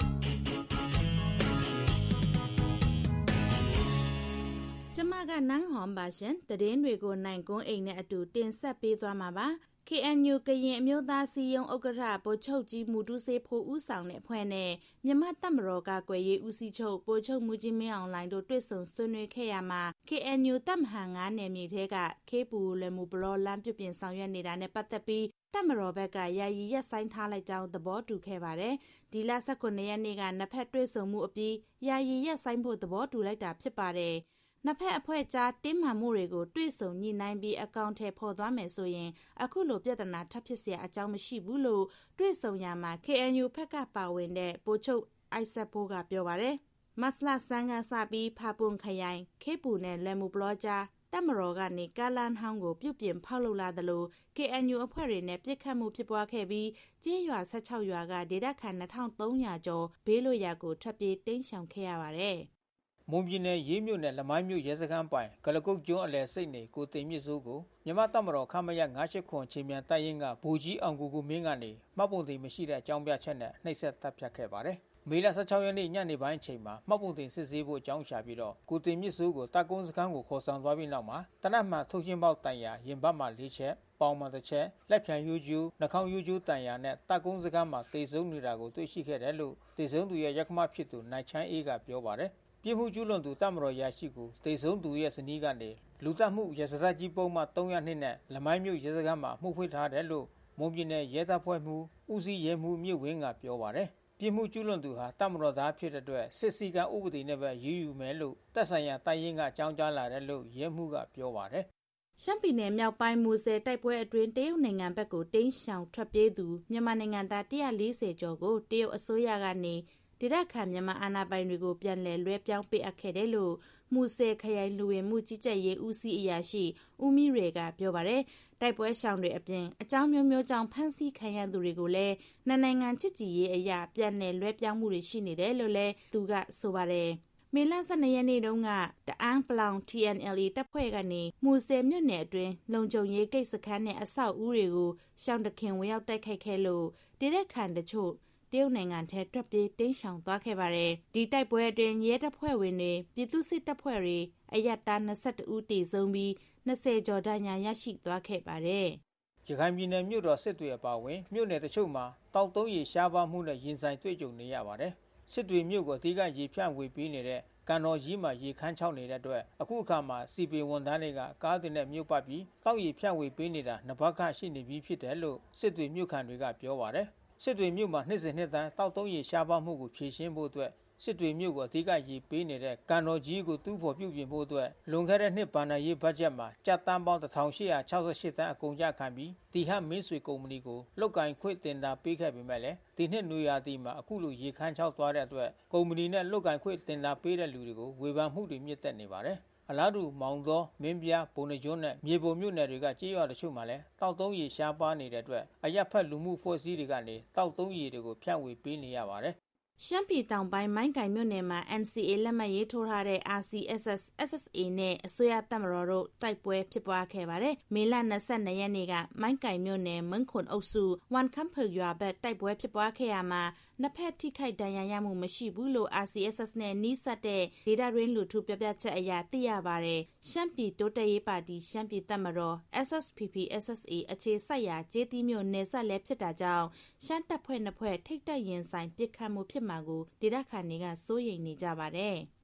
ကျမကနန်းဟွန်ပါရှင်သတင်းတွေကိုနိုင်ကွန်းအိမ်နဲ့အတူတင်ဆက်ပေးသွားမှာပါ KNU ကရင်အမျိုးသားစီယုံဥက္ကဋ္ဌဗိုလ်ချုပ်ကြီးမူတူးစေးဖို့ဦးဆောင်တဲ့အဖွဲ့နဲ့မြန်မာတပ်မတော်ကကွယ်ရေးဦးစီးချုပ်ဗိုလ်ချုပ်မူကြီးမင်းအောင်လှိုင်တို့တွေ့ဆုံဆွေးနွေးခဲ့ရမှာ KNU တပ်မဟာ9နယ်မြေထဲကခေးပူလွယ်မှုဘလောလမ်းပြုပြင်ဆောင်ရွက်နေတာနဲ့ပတ်သက်ပြီးတပ်မတော်ဘက်ကယာယီရပ်ဆိုင်းထားလိုက်ကြောင်းသဘောတူခဲ့ပါတယ်။ဒီလ19ရက်နေ့ကနှစ်ဖက်တွေ့ဆုံမှုအပြီးယာယီရပ်ဆိုင်းဖို့သဘောတူလိုက်တာဖြစ်ပါတယ်။နှစ်ဖက်အဖွဲ့ကြားတင်းမာမှုတွေကိုတွေ့ဆုံညှိနှိုင်းပြီးအကောင့်ထဲပေါ်သွားမယ်ဆိုရင်အခုလိုပြဿနာထပ်ဖြစ်เสียအကြောင်းမရှိဘူးလို့တွေ့ဆုံရမှာ KNU ဖက်ကပါဝင်တဲ့ဗိုလ်ချုပ်အိုက်ဆက်ဖိုးကပြောပါတယ်။မတ်လဆန်းကစပြီးဖာပွန်ခရိုင်ခေပူနဲ့လဲမှုဘလော့ကြားတပ်မတော်ကနေကာလန်ဟောင်းကိုပြုတ်ပြင်ဖောက်လုပ်လာသလို KNU အဖွဲ့တွေနဲ့ပြစ်ခတ်မှုဖြစ်ပွားခဲ့ပြီးကျေးရွာ16ရွာကဒေသခံ2300ကျော်ဘေးလွတ်ရာကိုထွက်ပြေးတိမ်းရှောင်ခဲ့ရပါတယ်။မွန်ပြည်နယ်ရေးမြို့နယ်လမိုင်းမြို့ရဲစခန်းပိုင်ဂလကုတ်ကျွန်းအလဲစိတ်နေကိုတင်မြင့်စိုးကိုမြန်မာတပ်မတော်ခမရ98ခွန်ချိန်မြန်တပ်ရင်းကဘူကြီးအောင်ကိုမင်းကနေမှတ်ပုံတင်မရှိတဲ့အကြောင်းပြချက်နဲ့နှိပ်စက်တပ်ဖြတ်ခဲ့ပါတယ်။မေလ16ရက်နေ့ညနေပိုင်းအချိန်မှာမှတ်ပုံတင်စစ်ဆေးဖို့အကြောင်းရှာပြီးတော့ကိုတင်မြင့်စိုးကိုတပ်ကုန်းစခန်းကိုခေါ်ဆောင်သွားပြီးနောက်မှာတနတ်မှထုတ်ချင်းပေါက်တန်ရာရင်ဘတ်မှ4ချက်ပေါင်မှတစ်ချက်လက်ဖြံယူကျူးနှာခေါင်းယူကျူးတန်ရာနဲ့တပ်ကုန်းစခန်းမှာတေဆုံးနေတာကိုတွေ့ရှိခဲ့တယ်လို့တေဆုံးသူရဲ့ရက်ခမဖြစ်သူနိုင်ချမ်းအေးကပြောပါတယ်။ပြစ်မှုကျူးလွန်သူတပ်မတော်ရာရှိကိုတေဆုံးသူရဲ့ဇနီးကနေလူသတ်မှုရဲစခန်းကြီးပုံမှန်302နဲ့လမိုင်းမြို့ရဲစခန်းမှာမှုဖွင့်ထားတယ်လို့မွန်ပြည်နယ်ရဲတပ်ဖွဲ့မှူးဦးစီးရဲမှူးမြင့်ဝင်းကပြောပါတယ်ပြစ်မှုကျူးလွန်သူဟာတပ်မတော်သားဖြစ်တဲ့အတွက်စစ်စည်းကမ်းဥပဒေနဲ့ပဲရေးယူမယ်လို့တပ်ဆိုင်ရာတိုင်းရင်းကအကြောင်းကြားလာတယ်လို့ရဲမှူးကပြောပါတယ်ရှမ်းပြည်နယ်မြောက်ပိုင်းမူဆယ်တိုက်ပွဲအတွင်းတရုတ်နိုင်ငံဘက်ကိုတိမ်းရှောင်ထွက်ပြေးသူမြန်မာနိုင်ငံသား140ကျော်ကိုတရုတ်အစိုးရကနေဒေသခံမြန်မာအာဏာပိုင်တွေကိုပြန်လည်လွှဲပြောင်းပေးအပ်ခဲ့တယ်လို့မူဆယ်ခရိုင်လူဝင်မှုကြီးကြပ်ရေးဦးစီးအရာရှိဦးမီရေကပြောပါတယ်တိုက်ပွဲရှောင်တွေအပြင်အကြောင်းမျိုးမျိုးကြောင့်ဖမ်းဆီးခံရသူတွေကိုလည်းနိုင်ငံချစ်ကြည်ရေးအရာပြန်လည်လွှဲပြောင်းမှုတွေရှိနေတယ်လို့လည်းသူကဆိုပါတယ်မေလ12ရက်နေ့တုန်းကတအန်းပလောင် TNLA တပ်ဖွဲ့ကနေမူဆယ်မြို့နယ်အတွင်းလုံခြုံရေးဂိတ်စခန်းနဲ့အဆောက်အဦတွေကိုရှောင်းတခင်ဝင်ရောက်တိုက်ခိုက်ခဲ့လို့ဒေသခံတချို့တရုတ်နိုင်ငံထဲထွက်ပြေးတိမ်းရှောင်သွားခဲ့ပါတယ်ဒီတိုက်ပွဲအတွင်းရဲတပ်ဖွဲ့ဝင်တွေပြည်သူ့စစ်တပ်ဖွဲ့တွေအရပ်သား22ဦးတေဆုံးပြီး20ကျော်ဒဏ်ရာရရှိသွားခဲ့ပါတယ်ရခိုင်ပြည်နယ်မြို့တော်စစ်တွေအပါအဝင်မြို့နယ်တချို့မှာတောက်တုံးရေရှားပါမှုနဲ့ရင်ဆိုင်တွေ့ကြုံနေရပါတယ်စစ်တွေမြို့ကိုအဓိကရေဖြန့်ဝေပေးနေတဲ့ကန်တော်ကြီးမှာရေခမ်းချောက်နေတဲ့အတွက်အခုအခါမှာစီပင်ဝန်ထမ်းတွေကကားတွေနဲ့မြို့ပတ်ပြီးတောက်ရေဖြန့်ဝေပေးနေတာနှစ်ပတ်ခန့်ရှိနေပြီဖြစ်တယ်လို့စစ်တွေမြို့ခံတွေကပြောပါတယ်စစ်တွေမြို့မှာနှစ်စဉ်နှစ်တိုင်းတောက်တုံးရေရှားပါမှုကိုဖြေရှင်းဖို့အတွက်စစ်တွေမြို့ကိုအဓိကရေပေးနေတဲ့ကန်တော်ကြီးကိုတူးဖော်ပြုပြင်ဖို့အတွက်လွန်ခဲ့တဲ့နှစ်ဘဏ္ဍာရေးဘတ်ဂျက်မှာကျပ်တန်းပေါင်း1868တန်းအကုန်ကျခံပြီးတီဟတ်မင်းဆွေကုမ္ပဏီကိုလုတ်ကင်ခွင့်တင်တာပေးခဲ့ပေမဲ့လည်းဒီနှစ်နွေရာသီမှာအခုလိုရေခမ်းချောက်သွားတဲ့အတွက်ကုမ္ပဏီနဲ့လုတ်ကင်ခွင့်တင်တာပေးတဲ့လူတွေကိုဝေဖန်မှုတွေမြင့်တက်နေပါတယ်အလားတူမောင်တော်မင်းပြားဘုံနှကျွန်းနဲ့မြေပုံမြို့နယ်တွေကကြေးရွာတချို့မှာလည်းတောက်တုံးရေရှားပါနေတဲ့အတွက်အရက်ဖက်လူမှုဖွဲ့စည်းတွေကနေတောက်တုံးရေတွေကိုဖြန့်ဝေပေးနေရပါတယ်ရှမ်းပြည်တောင်ပိုင်းမိုင်းကိုင်မြို့နယ်မှာ NCA လက်မှတ်ရေးထိုးထားတဲ့ RCSS SSA နဲ့အစိုးရတပ်မတော်တို့တိုက်ပွဲဖြစ်ပွားခဲ့ပါတယ်။မေလ22ရက်နေ့ကမိုင်းကိုင်မြို့နယ်မန်းခွန်အုပ်စုဝန်ခမ်းဖရွာဘက်တိုက်ပွဲဖြစ်ပွားခဲ့ရမှာနှစ်ဖက်ထိခိုက်ဒဏ်ရာရမှုမရှိဘူးလို့ RCSS နဲ့နှီးစပ်တဲ့ဒေတာရင်းလူထုပြပြချက်အရသိရပါတယ်။ရှမ်းပြည်တိုးတက်ရေးပါတီရှမ်းပြည်တပ်မတော် SSPP SSA အခြေစိုက်ရာကျေးတီးမြို့နယ်ဆက်လဲဖြစ်တာကြောင့်ရှမ်းတပ်ဖွဲ့နှစ်ဖွဲ့ထိတ်တက်ရင်ဆိုင်ပစ်ခတ်မှုဖြစ်မှာကိုဒေသခံတွေကစိုးရိမ်နေကြပါတယ်။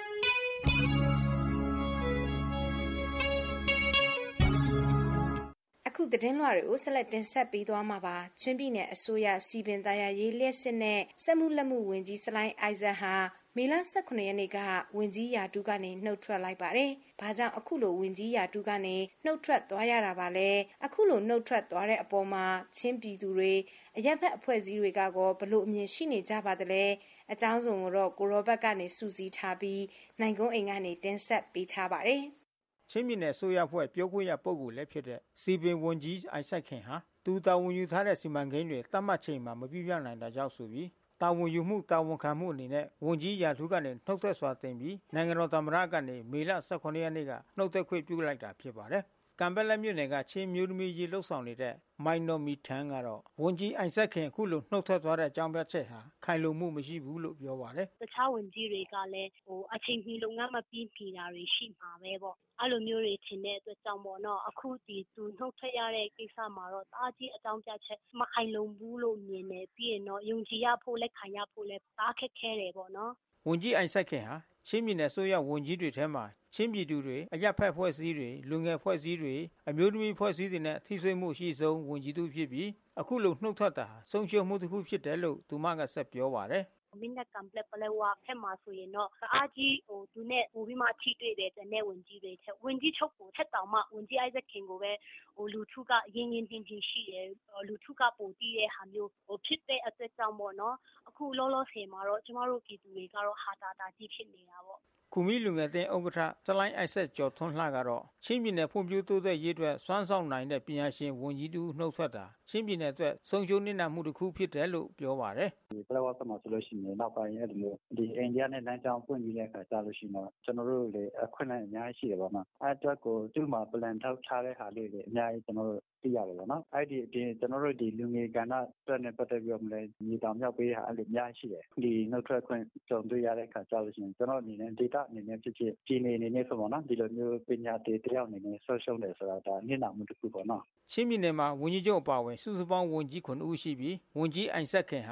အခုသတင်းလွှာတွေကိုဆက်လက်တင်ဆက်ပေးသွားမှာပါချင်းပြည်နယ်အစိုးရစီပင်သားရရေးလျှက်စစ်နဲ့စက်မှုလက်မှုဝန်ကြီးစလိုင်းအိုက်ဇက်ဟာမေလ18ရက်နေ့ကဝန်ကြီးရာထူးကနေနှုတ်ထွက်လိုက်ပါတယ်။ဘာကြောင့်အခုလိုဝန်ကြီးရာထူးကနေနှုတ်ထွက်သွားရတာပါလဲ။အခုလိုနှုတ်ထွက်သွားတဲ့အပေါ်မှာချင်းပြည်သူတွေအရက်ဖက်အဖွဲ့အစည်းတွေကဘလို့အမြင်ရှိနေကြပါသလဲ။အကြောင်းစုံကိုတော့ကိုရောဘတ်ကနေစူးစီးထားပြီးနိုင်ကုန်းအိမ်ကနေတင်ဆက်ပေးထားပါတယ်။ချင်းပြည်နယ်ဆိုရဖွဲ့ပြောခွင့်ရပုဂ္ဂိုလ်လည်းဖြစ်တဲ့စီပင်ဝန်ကြီးအိုက်ဆက်ခင်ဟာသူတာဝန်ယူထားတဲ့စီမံကိန်းတွေတတ်မှတ်ချိန်မှာမပြည့်ပြည့်နိုင်တာကြောင့်ဆိုပြီးတာဝန်ယူမှုတာဝန်ခံမှုအနေနဲ့ဝန်ကြီးရာထူးကနေနှုတ်သက်စွာတင်ပြီးနိုင်ငံတော်သမ္မတကနေမေလ18ရက်နေ့ကနှုတ်သက်ခွင့်ပြုလိုက်တာဖြစ်ပါတယ်။ကံပက်လက်မြို့နယ်ကချင်းမျိုးသမီးရေးလှုပ်ဆောင်နေတဲ့မိုင်နော်မီထန်ကတော့ဝန်ကြီးအိုက်ဆက်ခင်အခုလိုနှုတ်ထွက်သွားတဲ့အကြောင်းပြချက်ဟာခိုင်လုံမှုမရှိဘူးလို့ပြောပါတယ်။တခြားဝန်ကြီးတွေကလည်းအချိန်မီလုပ်ငန်းမပြီးပြတာတွေရှိမှာပဲပေါ့။အဲ့လိုမျိုးတွေထင်တဲ့အတွက်ကြောင့်ပေါ့နော်အခုဒီသူနှုတ်ထွက်ရတဲ့ကိစ္စမှာတော့အားကြီးအကြောင်းပြချက်မခိုင်လုံဘူးလို့မြင်တယ်ပြီးရင်တော့ယုံကြည်ရဖို့လက်ခံရဖို့လည်းအားခက်ခဲတယ်ပေါ့နော်။ဝန်ကြီးအိုက်ဆက်ခင်ဟာချင်းပြည်နယ်ဆိုရဝန်ကြီးတွေထဲမှာချင်းပြည်သူတွေအရက်ဖက်ဖွဲ့စည်းတွေလူငယ်ဖွဲ့စည်းတွေအမျိုးသမီးဖွဲ့စည်းတွေနဲ့ထိဆွေးမှုရှိဆုံးဝန်ကြီးသူဖြစ်ပြီးအခုလိုနှုတ်ထွက်တာဆုံးရှုံးမှုတစ်ခုဖြစ်တယ်လို့သူမကဆက်ပြောပါတယ်မင်းကကံပလက်ပလဲဝါဖက်မှာဆိုရင်တော့အားကြီးသူနဲ့ဟိုပြီးမှထိတွေ့တဲ့တဲ့ဝန်ကြီးတွေချက်ဝန်ကြီးချုပ်ကိုထက်တောင်မှဝန်ကြီးအိုက်ဇက်ခင်ကိုပဲလူထုကရင်းရင်းတင်းတင်းရှိတယ်လူထုကပိုတီးတဲ့ဟာမျိုးဖြစ်တဲ့အတွက်ကြောင့်ပေါ့နော်အခုလောလောဆယ်မှာတော့ကျမတို့ပြည်သူတွေကတော့ဟာတာကြီးဖြစ်နေတာပေါ့ကူမီလူငယ်တဲ့ဥက္ကဋ္ဌစလိုင်းအိုက်ဆက်ကျော်ထွန်းလှကတော့ချင်းပြည်နယ်ဖွံ့ဖြိုးတိုးတက်ရေးအတွက်စွမ်းဆောင်နိုင်တဲ့ပညာရှင်ဝန်ကြီးတူနှုတ်ထွက်တာချင်းပြည်နယ်အတွက်ဆုံးရှုံးနေတာမှုတစ်ခုဖြစ်တယ်လို့ပြောပါတယ်ဒီပလက်ဝဆက်မှာဆိုလို့ရှိရင်နောက်ပိုင်းအဲ့လိုဒီအိန္ဒိယနဲ့လမ်းကြောင်းပွင့်ပြီးတဲ့အခါကျလို့ရှိရင်တော့ကျွန်တော်တို့လည်းအခွင့်အရေးအများကြီးရှိတယ်ပေါ့နော်အဲ့အတွက်ကိုသူ့မှာ plan ထောက်ထားတဲ့ဟာလေးတွေအများကြီးကျွန်တော်တို့သိရတယ်ပေါ့နော်အဲ့ဒီအပြင်ကျွန်တော်တို့ဒီလူငယ်ကဏ္ဍအတွက်နဲ့ပတ်သက်ပြီးတော့လည်းညီတောင်မြောက်ပေးဟာအဲ့လိုအများကြီးရှိတယ်ဒီနှုတ်ထွက်ခွင့်ကြုံတွေ့ရတဲ့အခါကျလို့ရှိရင်ကျွန်တော်အနေနဲ့ data အနေနဲ့ဖြစ်ဖြစ်ပြည်နေအနေနဲ့ဆိုပေါ့နော်ဒီလိုမျိုးပညာတယောက်အနေနဲ့ဆွရှုံးတယ်ဆိုတာဒါညနာမှုတစ်ခုပေါ့နော်ချင်းပြည်နယ်မှာဝန်ကြီးချုပ်အပါအဝင်စုစုပေါင်းဝန်ကြီး9ဦးရှိပြီးဝန်ကြီးအိုင်ဆက်ခင်ဟာပြည်သူ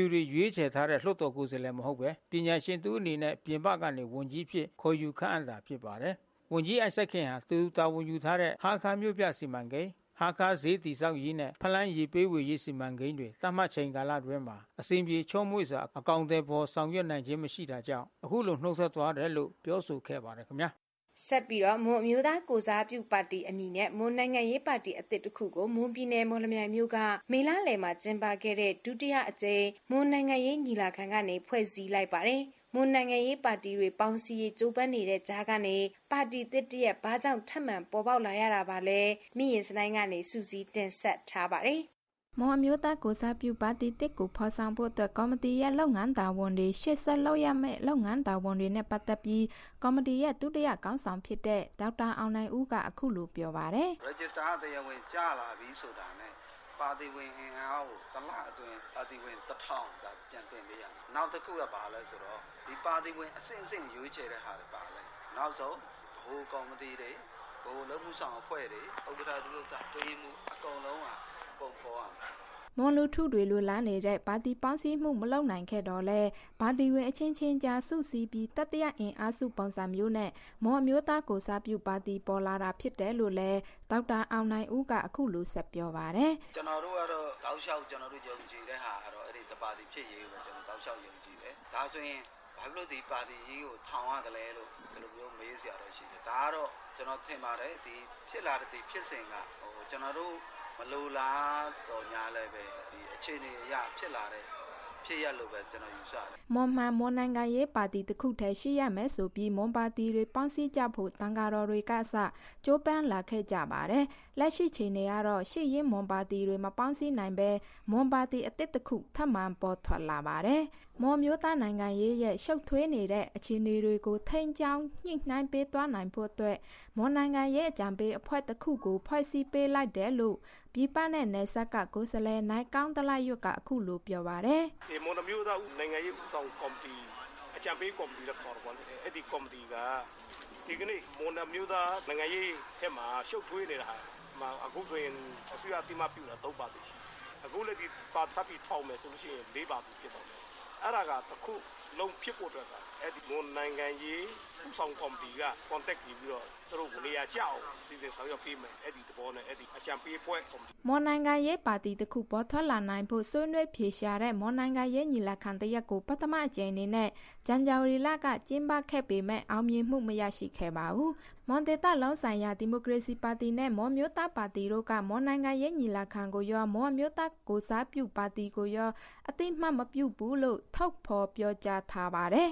သူတွေရွေးချယ်ထားတဲ့လွှတ်တော်ကိုယ်စားလှယ်မဟုတ်ပဲပညာရှင်သူအနေနဲ့ပြင်ပကနေဝန်ကြီးဖြစ်ခေါ်ယူခန့်အပ်တာဖြစ်ပါတယ်ဝန်ကြီးအိုက်ဇက်ခင်ဟာသူတာဝန်ယူထားတဲ့ဟာခါမြို့ပြစီမံကိန်းဟာခါဈေးတည်ဆောက်ရေးနဲ့ဖလန်းရေပေးဝေရေးစီမံကိန်းတွေသတ်မှတ်ချိန်ကာလတွင်မှာအစဉ်ပြေချုံးမွေ့စွာအကောင့်တွေပေါ်ဆောင်ရွက်နိုင်ခြင်းမရှိတာကြောင့်အခုလိုနှုတ်ဆက်သွားတယ်လို့ပြောဆိုခဲ့ပါတယ်ခင်ဗျာဆက်ပြီးတော့မွန်အမျိုးသားကိုစားပြုပါတီအမည်နဲ့မွန်နိုင်ငံရေးပါတီအသစ်တစ်ခုကိုမွန်ပြည်နယ်မော်လမြိုင်မြို့ကမေလလယ်မှာကျင်းပခဲ့တဲ့ဒုတိယအကြိမ်မွန်နိုင်ငံရေးညီလာခံကနေဖွဲ့စည်းလိုက်ပါတယ်မွန်နိုင်ငံရေးပါတီတွေပေါင်းစည်းရေးကြိုးပမ်းနေတဲ့ကြားကနေပါတီသစ်တရက်ဘာကြောင့်ထပ်မံပေါ်ပေါက်လာရတာပါလဲမိရင်စတိုင်းကနေစူးစီးတင်ဆက်ထားပါတယ်မွန်အမျိုးသားကိုစားပြုပါတီတစ်ကိုဖော်ဆောင်ဖို့အတွက်ကော်မတီရဲ့လုပ်ငန်းတာဝန်တွေရှေ့ဆက်လုပ်ရမယ့်လုပ်ငန်းတာဝန်တွေနဲ့ပတ်သက်ပြီးကော်မတီရဲ့ဒုတိယခေါင်းဆောင်ဖြစ်တဲ့ဒေါက်တာအောင်နိုင်ဦးကအခုလိုပြောပါတယ် Register တရားဝင်ကြလာပြီဆိုတာနဲ့ပါတီဝင်အင်အားကိုတစ်လအတွင်းပါတီဝင်1000ကပြန်တင်ပေးရမယ်။နောက်တစ်ခုကပါလဲဆိုတော့ဒီပါတီဝင်အဆင့်အဆင့်ရွေးချယ်တဲ့ဟာတွေပါလဲ။နောက်ဆုံးဘိုးကော်မတီတွေဘိုးလုံမှုဆောင်အဖွဲ့တွေဥက္ကဋ္ဌသူတို့ကတွေးမှုအကုန်လုံးကပုံပေါ်ရမယ်မွန်လူထုတွေလိုလားနေတဲ့ပါတီပေါင်းစည်းမှုမလုပ်နိုင်ခဲ့တော့လဲပါတီဝင်အချင်းချင်းကြားစုစည်းပြီးတတိယအင်အားစုပုံစံမျိုးနဲ့မွန်အမျိုးသားကိုစားပြုပါတီပေါ်လာတာဖြစ်တယ်လို့လဲဒေါက်တာအောင်နိုင်ဦးကအခုလိုဆက်ပြောပါတယ်ကျွန်တော်တို့ကတော့တောက်လျှောက်ကျွန်တော်တို့ယုံကြည်တဲ့ဟာကတော့အဲ့ဒီတပါတီဖြစ်ရေးကိုကျွန်တော်တောက်လျှောက်ယုံကြည်တယ်ဒါဆိုရင်ဘာလို့ဒီပါတီကြီးကိုထောင်ရတယ်လဲလို့ဒီလိုမျိုးမေးစရာတော့ရှိတယ်ဒါကတော့ကျွန်တော်ထင်ပါတယ်ဒီဖြစ်လာတဲ့ဒီဖြစ်စဉ်ကကျွန်တော်တို့မလိုလားတော့ညာလည်းပဲဒီအခြေအနေအရဖြစ်လာတဲ့ဖြစ်ရလို့ပဲကျွန်တော်ယူဆတယ်မွန်နိုင်ငံရေးပါတီတစ်ခုတည်းရှိရမယ်ဆိုပြီးမွန်ပါတီတွေပေါင်းစည်းကြဖို့တန်ဃာတော်တွေကစကြိုးပမ်းလာခဲ့ကြပါတယ်လက်ရှိချိန်တွေကတော့ရှေ့ရင်းမွန်ပါတီတွေမပေါင်းစည်းနိုင်ပဲမွန်ပါတီအသစ်တစ်ခုထပ်မံပေါ်ထွက်လာပါတယ်မွန်မျိုးသားနိုင်ငံရေးရဲ့ရှုပ်ထွေးနေတဲ့အခြေအနေတွေကိုထိန်းကျောင်းညှိနှိုင်းပေးသွားနိုင်ဖို့အတွက်မွန်နိုင်ငံရေးအကြံပေးအဖွဲ့တစ်ခုကိုဖွဲ့စည်းပေးလိုက်တယ်လို့ပြည်ပနဲ့နယ်စပ်ကကိုယ်စားလှယ်နိုင်ကောင်းတလိုက်ရွက်ကအခုလိုပြောပါတယ်ဒီမွန်မျိုးသားနိုင်ငံရေးဦးဆောင်ကော်မတီအကြံပေးကော်မတီလည်းခေါ်တော့တယ်အဲ့ဒီကော်မတီကဒီကနေ့မွန်မျိုးသားနိုင်ငံရေးထဲမှာရှုပ်ထွေးနေတာမှာအခုဆိုရင်အစိုးရတိမပြုတာ3ပါတီရှိအခုလည်းဒီပါထပ်ပြီးထောက်မယ်ဆိုလို့ရှိရင်4ပါတီဖြစ်တော့တယ်အဲ့ဒါကတစ်ခုလုံးဖြစ်ဖို့အတွက်ကအဲ့ဒီမွန်နိုင်ငံရေးဦးဆောင်ကော်မတီက contact ပြီးတော့သူတို့ကနေရာကြောက်စီစဉ်ဆောင်ရွက်ပေးမယ်အဲ့ဒီသဘောနဲ့အဲ့ဒီအကြံပေးပွဲကော်မတီမွန်နိုင်ငံရေးပါတီတစ်ခုပေါ်ထွက်လာနိုင်ဖို့ဆွေးနွေးဖြေရှာတဲ့မွန်နိုင်ငံရေးညီလာခံတရက်ကိုပထမအကြိမ်အနေနဲ့ဇန်နဝါရီလကကျင်းပခဲ့ပေမဲ့အောင်မြင်မှုမရရှိခဲ့ပါဘူးမွန်ဒေသလုံးဆိုင်ရာဒီမိုကရေစီပါတီနဲ့မွန်မျိုးသားပါတီတို့ကမွန်နိုင်ငံရေးညီလာခံကိုရောမွန်မျိုးသားကိုစားပြုပါတီကိုရောအသိမှတ်မပြုဘူးလို့ထုတ်ဖော်ပြောကြားထားပါတယ်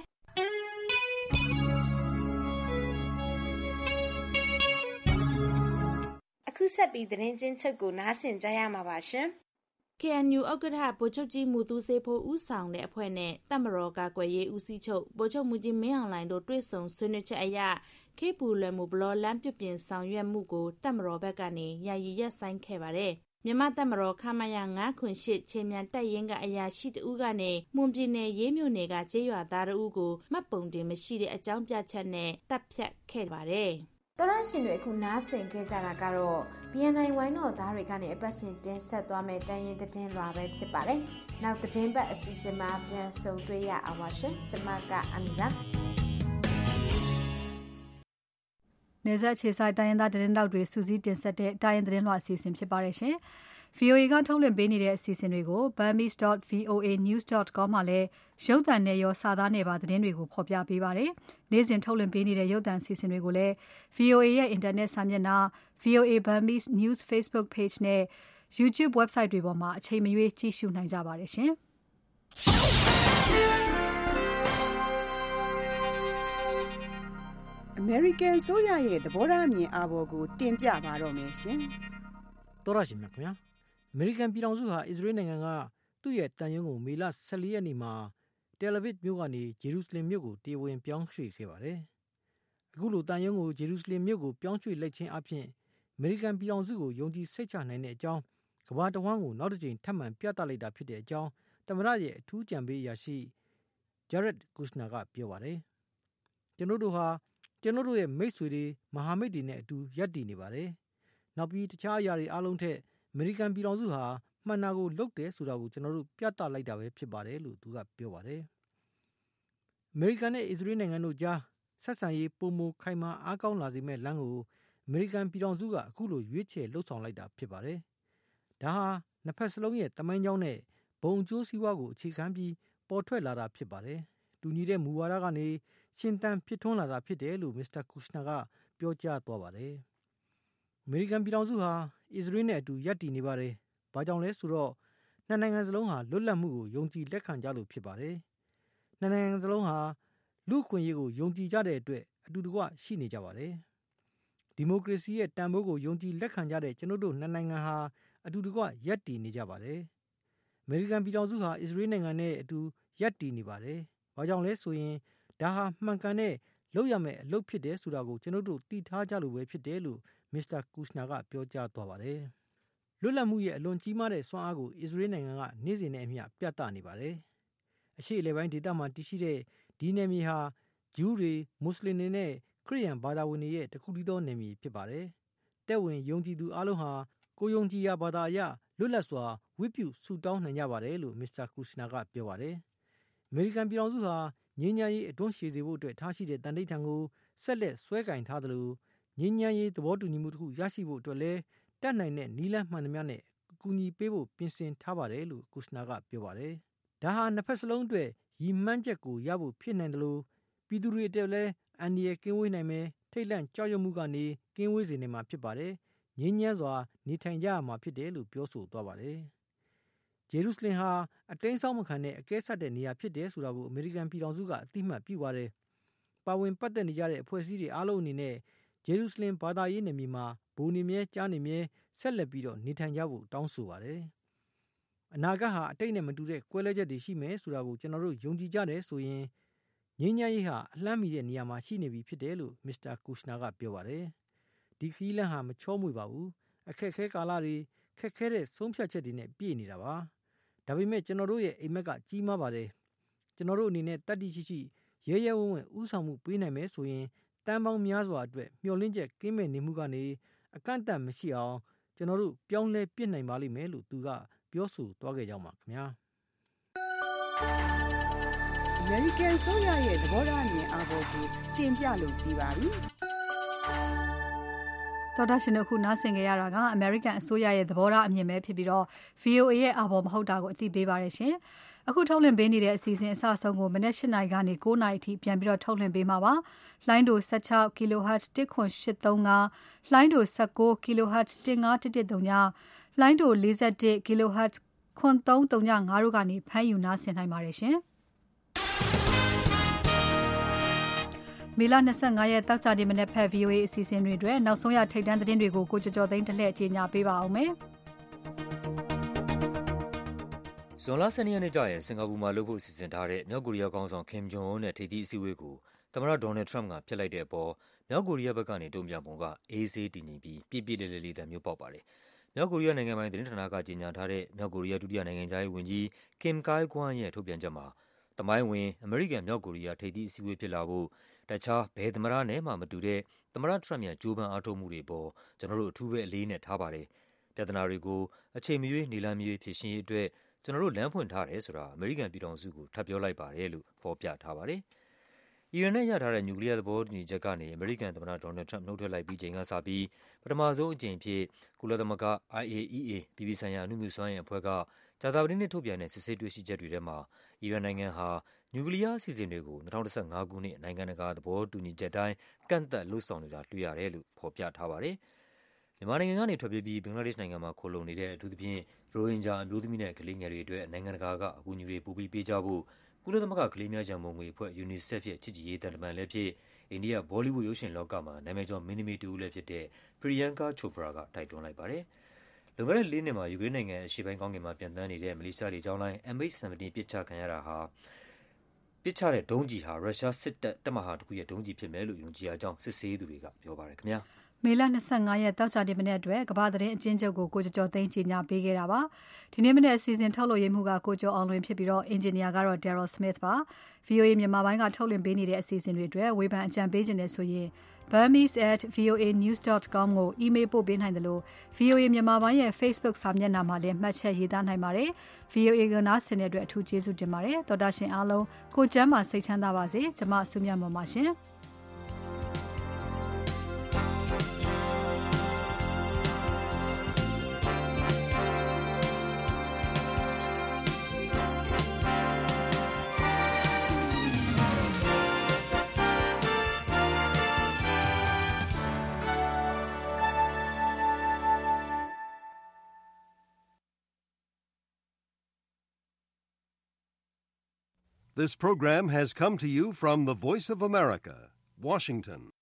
အခုဆက်ပြီးသတင်းချင်းချုပ်ကိုနားဆင်ကြရမှာပါရှင်။ KNU ဥက္ကဋ္ဌဗိုလ်ချုပ်ကြီးမူတူစေဖို့ဦးဆောင်တဲ့အဖွဲ့နဲ့တပ်မတော်ကာကွယ်ရေးဦးစီးချုပ်ဗိုလ်ချုပ်မူကြီးမင်းအောင်လှိုင်တို့တွေ့ဆုံဆွေးနွေးချက်အရခေပူလွယ်မှုဘလော်လန်းပြုပြင်ဆောင်ရွက်မှုကိုတပ်မတော်ဘက်ကနေယာယီရပ်ဆိုင်းခဲ့ပါတယ်။မြန်မာတပ်မတော်ခမရ908ချိန်မြန်တပ်ရင်းကအရာရှိတဦးကနေမွန်ပြည်နယ်ရေးမြို့နယ်ကကျေးရွာသားတဦးကိုမှတ်ပုံတင်မရှိတဲ့အကြောင်းပြချက်နဲ့တပ်ဖြတ်ခဲ့ပါတယ်။တော်ရရှင်တွေအခုနားဆင်ခဲ့ကြတာကတော့ BNI ဝိုင်းတော်သားတွေကနေအပတ်စဉ်တင်ဆက်သွားမယ့်တိုင်းရင်းသတင်းလွှာပဲဖြစ်ပါတယ်။နောက်သတင်းပတ်အစီအစဉ်မှာပြန်ဆုံတွေ့ရအောင်ပါရှင်။ကျွန်မကအမီပါ။နေဆက်ခြေဆိုင်တိုင်းရင်းသားသတင်းတောက်တွေစူးစီးတင်ဆက်တဲ့တိုင်းရင်းသတင်းလွှာအစီအစဉ်ဖြစ်ပါတယ်ရှင်။ VOA ကထုတ်လွှင့်ပေးနေတဲ့အစီအစဉ်တွေကို burmese.voanews.com မှာလည်းရုပ်သံနဲ့ရောစာသားနဲ့ပါသတင်းတွေကိုဖော်ပြပေးပါတယ်။နေ့စဉ်ထုတ်လွှင့်ပေးနေတဲ့ရုပ်သံအစီအစဉ်တွေကိုလည်း VOA ရဲ့ internet စာမျက်နှာ VOA Burmese News Facebook page နဲ့ YouTube website တွေပေါ်မှာအချိန်မရွေးကြည့်ရှုနိုင်ကြပါတယ်ရှင်။ American ဆိုရရဲ့သဘောထားအမြင်အာဘော်ကိုတင်ပြပါတော့မယ်ရှင်။တော်ရရှိမြခင်ဗျာ။ American ပြည်ထောင်စုဟာအစ္စရေးနိုင်ငံကသူ့ရဲ့တန်ယုံကိုမေလ14ရက်နေ့မှာတယ်လီဗစ်မြို့ကနေဂျေရုဆလင်မြို့ကိုတရားဝင်ပြောင်းရွှေ့ခဲ့ပါတယ်။အခုလိုတန်ယုံကိုဂျေရုဆလင်မြို့ကိုပြောင်းရွှေ့လိုက်ခြင်းအပြင် American ပြည်ထောင်စုကိုယုံကြည်စိတ်ချနိုင်တဲ့အကြောင်းကမ္ဘာတစ်ဝန်းကိုနောက်တစ်ကြိမ်ထပ်မံပြသလိုက်တာဖြစ်တဲ့အကြောင်းသမ္မတရဲ့အထူးကြံပေးအရာရှိ Jared Kushner ကပြောပါတယ်။ကျွန်တော်တို့ဟာကျွန်တော်တို့ရဲ့မိတ်ဆွေတွေမဟာမိတ်တွေနဲ့အတူရပ်တည်နေပါတယ်။နောက်ပြီးတခြားအရာတွေအားလုံးထက်အမေရိကန်ပြည်ထောင်စုဟာမှန်တာကိုလုပ်တယ်ဆိုတာကိုကျွန်တော်တို့ပြသလိုက်တာပဲဖြစ်ပါတယ်လို့သူကပြောပါတယ်အမေရိကန်နဲ့အစ္စရေးနိုင်ငံတို့ကြားဆက်ဆံရေးပုံမခိုင်မာအားကောင်းလာစေမဲ့လမ်းကိုအမေရိကန်ပြည်ထောင်စုကအခုလိုရွေးချယ်လှုပ်ဆောင်လိုက်တာဖြစ်ပါတယ်ဒါဟာနှစ်ဖက်စလုံးရဲ့တမိုင်းကြောင်းနဲ့ဘုံအကျိုးစီးပွားကိုအခြေခံပြီးပေါ်ထွက်လာတာဖြစ်ပါတယ်တူညီတဲ့မူဝါဒကနေရှင်သန်ဖြစ်ထွန်းလာတာဖြစ်တယ်လို့မစ္စတာကူရှနာကပြောကြားသွားပါတယ်အမေရိကန်ပြည်ထောင်စုဟာအစ္စရေးနဲ့အတူရပ်တည်နေပါတယ်ဘာကြောင့်လဲဆိုတော့နှစ်နိုင်ငံစလုံးဟာလွတ်လပ်မှုကိုယုံကြည်လက်ခံကြလို့ဖြစ်ပါတယ်နှစ်နိုင်ငံစလုံးဟာလူ့အခွင့်အရေးကိုယုံကြည်ကြတဲ့အတွက်အတူတကွရှိနေကြပါတယ်ဒီမိုကရေစီရဲ့တန်ဖိုးကိုယုံကြည်လက်ခံကြတဲ့ကျွန်တော်တို့နှစ်နိုင်ငံဟာအတူတကွရပ်တည်နေကြပါတယ်အမေရိကန်ပြည်ထောင်စုဟာအစ္စရေးနိုင်ငံနဲ့အတူရပ်တည်နေပါတယ်ဘာကြောင့်လဲဆိုရင်ဒါဟာမှန်ကန်တဲ့လုပ်ရမယ့်အလုပ်ဖြစ်တယ်ဆိုတာကိုကျွန်တော်တို့သိထားကြလို့ပဲဖြစ်တယ်လို့မစ္စတာကူရှနာကပြောကြားသွားပါတယ်လွတ်လပ်မှုရဲ့အလွန်ကြီးမားတဲ့စွမ်းအားကိုအစ္စရေးနိုင်ငံကနေ့စဉ်နဲ့အမျှပြသနေပါတယ်အရှေ့အလယ်ပိုင်းဒေသမှာတည်ရှိတဲ့ဒီနယ်မြေဟာဂျူးတွေမွတ်စလင်တွေနဲ့ခရစ်ယာန်ဘာသာဝင်တွေရဲ့တခုတည်းသောနယ်မြေဖြစ်ပါတယ်တက်ဝင်ယုံကြည်သူအလုံးဟာကိုယုံကြည်ရာဘာသာအရလွတ်လပ်စွာဝတ်ပြုဆုတောင်းနိုင်ကြပါတယ်လို့မစ္စတာကူရှနာကပြောပါတယ်အမေရိကန်ပြည်ထောင်စုဟာငြိမ်းချမ်းရေးအတွန်းရှည်စေဖို့အတွက်ထားရှိတဲ့တန်ဋိဌာန်ကိုဆက်လက်ဆွဲကင်ထားသလိုငြိမ်းချမ်းရေးသဘောတူညီမှုတစ်ခုရရှိဖို့အတွက်လည်းတတ်နိုင်တဲ့နည်းလမ်းမှန်သမျှနဲ့အကူအညီပေးဖို့ပြင်ဆင်ထားပါတယ်လို့ကူရှနာကပြောပါတယ်ဒါဟာနှစ်ဖက်စလုံးအတွက်ရည်မှန်းချက်ကိုရဖို့ဖြစ်နိုင်တယ်လို့ပြည်သူတွေအတွက်လည်းအန္တရာယ်ကင်းဝေးနိုင်မယ်ထိတ်လန့်ကြောက်ရွံ့မှုကနေကင်းဝေးစေနိုင်မှာဖြစ်ပါတယ်ငြိမ်းချမ်းစွာနေထိုင်ကြရမှာဖြစ်တယ်လို့ပြောဆိုသွားပါတယ်ဂျေရုဆလင်ဟာအတိမ်းအစောင်းမခံတဲ့အကဲဆက်တဲ့နေရာဖြစ်တယ်ဆိုတာကိုအမေရိကန်ပြည်ထောင်စုကအသိမှတ်ပြုပါတယ်ပါဝင်ပတ်သက်နေကြတဲ့အဖွဲ့အစည်းတွေအားလုံးအနေနဲ့ဂျေရုဆလင်ဘာသာရေးနယ်မြေမှာဘူနေမြဲကြားနေမြဲဆက်လက်ပြီးတော့နေထိုင်ကြဖို့တောင်းဆိုပါတယ်အနာဂတ်ဟာအတိတ်နဲ့မတူတဲ့ကွဲလွဲချက်တွေရှိမယ်ဆိုတာကိုကျွန်တော်တို့ယုံကြည်ကြတယ်ဆိုရင်ငြိမ်းချမ်းရေးဟာအလှမ်းမီတဲ့နေရာမှာရှိနေပြီဖြစ်တယ်လို့မစ္စတာကူရှနာကပြောပါတယ်ဒီခီးလန်းဟာမချောမွေ့ပါဘူးအခက်အခဲကာလတွေခက်ခဲတဲ့ဆုံးဖြတ်ချက်တွေနဲ့ပြည့်နေတာပါဒါပေမဲ့ကျွန်တော်တို့ရဲ့အိမ်မက်ကကြီးမားပါတယ်ကျွန်တော်တို့အနေနဲ့တတ်သိရှိရဲရဲဝံ့ဝံ့ဥဆောင်မှုပေးနိုင်မယ်ဆိုရင်တန်ပေါင်းများစွာအတွက်မျှော်လင့်ချက်ကင်းမဲ့နေမှုကနေအကန့်အသတ်မရှိအောင်ကျွန်တော်တို့ပြောင်းလဲပြစ်နိုင်ပါလိမ့်မယ်လို့သူကပြောဆိုသွားခဲ့ကြပါခင်ဗျာအမေရိကန်ဆိုရရဲ့သဘောထားအမြင်အာဘော်ကိုတင်ပြလို့ပြီးပါပြီတော်တာရှင်တို့ခုနားဆင်ကြရတာက American အစိုးရရဲ့သဘောထားအမြင်ပဲဖြစ်ပြီးတော့ VOA ရဲ့အာဘော်မဟုတ်တာကိုအသိပေးပါရရှင်။အခုထုတ်လွှင့်ပေးနေတဲ့အစီအစဉ်အစအဆုံးကိုမနက်၈နာရီကနေ9နာရီအထိပြန်ပြီးတော့ထုတ်လွှင့်ပေးမှာပါ။လိုင်းဒို16 kHz 1.835လိုင်းဒို19 kHz 15113လိုင်းဒို41 kHz 9335တို့ကနေဖမ်းယူနားဆင်နိုင်ပါတယ်ရှင်။မေလ25ရက်တောက်ကြနေ့မနေ့ဖက် VOA အစီအစဉ်တွေအတွက်နောက်ဆုံးရထိပ်တန်းသတင်းတွေကိုကိုကျော်ကျော်သိန်းတစ်လှည့်ကြီးညာပေးပါအောင်မယ်။ဇွန်လ12ရက်နေ့ကျရင်စင်ကာပူမှာလုပ်ဖို့စီစဉ်ထားတဲ့မြောက်ကိုရီးယားခေါင်းဆောင် Kim Jong Un နဲ့ထိပ်သီးအစည်းအဝေးကိုသမ္မတ Donald Trump ကဖျက်လိုက်တဲ့အပေါ်မြောက်ကိုရီးယားဘက်ကနေတုံ့ပြန်ပုံကအေးဆေးတည်ငြိမ်ပြီးပြည့်ပြည့်လေးလေးတမျိုးပေါက်ပါတယ်။မြောက်ကိုရီးယားနိုင်ငံပိုင်သတင်းဌာနကကြေညာထားတဲ့မြောက်ကိုရီးယားဒုတိယနိုင်ငံခြားရေးဝန်ကြီး Kim Kye-gwan ရဲ့ထုတ်ပြန်ချက်မှာသမိုင်းဝင်အမေရိကန်မြောက်ကိုရီးယားထိပ်သီးအစည်းအဝေးဖြစ်လာဖို့တခြားဘယ်သမ္မတနဲ့မှမတူတဲ့သမ္မတ Trump ရဲ့ကြိုးပမ်းအားထုတ်မှုတွေပေါ်ကျွန်တော်တို့အထူးပဲအလေးနဲ့ထားပါတယ်။ပြဿနာတွေကိုအချိန်မရွေးနေလမ်းမရွေးဖြေရှင်းရေးအတွက်ကျွန်တော်တို့လမ်းဖွင့်ထားတယ်ဆိုတာအမေရိကန်ပြည်ထောင်စုကိုထပ်ပြောလိုက်ပါတယ်လို့ဖော်ပြထားပါတယ်။အီရန်နဲ့ရထားတဲ့နျူကလ িয়ার သဘောတူညီချက်ကနေအမေရိကန်သမ္မတ Donald Trump နှုတ်ထွက်လိုက်ပြီးချိန်ကစပြီးပထမဆုံးအကြိမ်ဖြစ်ကုလသမဂ္ဂ IAEA ပြည်ပဆိုင်ရာအနုမြူစွမ်းအင်အဖွဲ့ကကြာသပတေးနေ့ထုတ်ပြန်တဲ့စစ်ဆေးတွေ့ရှိချက်တွေထဲမှာအီရန်နိုင်ငံဟာနျူကလ িয়ার အစီအစဉ်တွေကို2015ခုနှစ်နိုင်ငံတကာသဘောတူညီချက်တိုင်းကန့်သတ်လုပ်ဆောင်နေတာတွေ့ရတယ်လို့ဖော်ပြထားပါတယ်။မြန်မာနိုင်ငံကနေထွက်ပြေးပြီးဘင်္ဂလားဒေ့ရှ်နိုင်ငံမှာခိုလှုံနေတဲ့အထူးသဖြင့်ရိုဟင်ဂျာအမျိုးသမီးနဲ့ကလေးငယ်တွေအတွက်နိုင်ငံတကာကအကူအညီတွေပိုပြီးပေးကြဖို့ကုလသမဂ္ဂကလေးများရန်ပုံငွေအဖွဲ့ UNICEF ရဲ့ချစ်ကြည်ရေးတန်တမန်လည်းဖြစ်အိန္ဒိယဘောလီဝုဒ်ရုပ်ရှင်လောကမှာနာမည်ကျော်မင်းသမီးတူဦးလည်းဖြစ်တဲ့ Priyanka Chopra ကတိုက်တွန်းလိုက်ပါတယ်။လွန်ခဲ့တဲ့4နှစ်မှာယူကရိန်းနိုင်ငံအရှေ့ပိုင်းကောင်းကင်မှာပျံသန်းနေတဲ့မလေးရှားလေကြောင်းလိုင်း MH17 ပစ်ချခံရတဲ့ဒုံးကျည်ဟာရုရှားစစ်တပ်တပ်မဟာတစ်ခုရဲ့ဒုံးကျည်ဖြစ်မယ်လို့ယုံကြည်ရကြောင်းစစ်ဆေးသူတွေကပြောပါတယ်ခင်ဗျာ။မေလ25ရက်တောက်ကြနေ့မနေ့အတွက်ကမ္ဘာသတင်းအကျဉ်းချုပ်ကိုကိုကျော်သိန်းကြီးညာပေးခဲ့တာပါ။ဒီနေ့မနေ့အစီအစဉ်ထုတ်လို့ရမှုကကိုကျော်အောင်လွင်ဖြစ်ပြီးတော့အင်ဂျင်နီယာကတော့ Daryl Smith ပါ။ VOA မြန်မာပိုင်းကထုတ်လွှင့်ပေးနေတဲ့အစီအစဉ်တွေအတွက်ဝေဖန်အကြံပေးခြင်းနဲ့ဆိုရင် burmese@voanews.com ကို email ပို့ပေးနိုင်တယ်လို့ VOA မြန်မာပိုင်းရဲ့ Facebook စာမျက်နှာမှာလည်းမှတ်ချက်ရေးသားနိုင်ပါတယ်။ VOA ကနားဆင်တဲ့အတွက်အထူးကျေးဇူးတင်ပါတယ်။သောတာရှင်အားလုံးကိုကျမ်းမာစိတ်ချမ်းသာပါစေ။ကျွန်မဆုမြတ်မော်ပါရှင်။ This program has come to you from the Voice of America, Washington.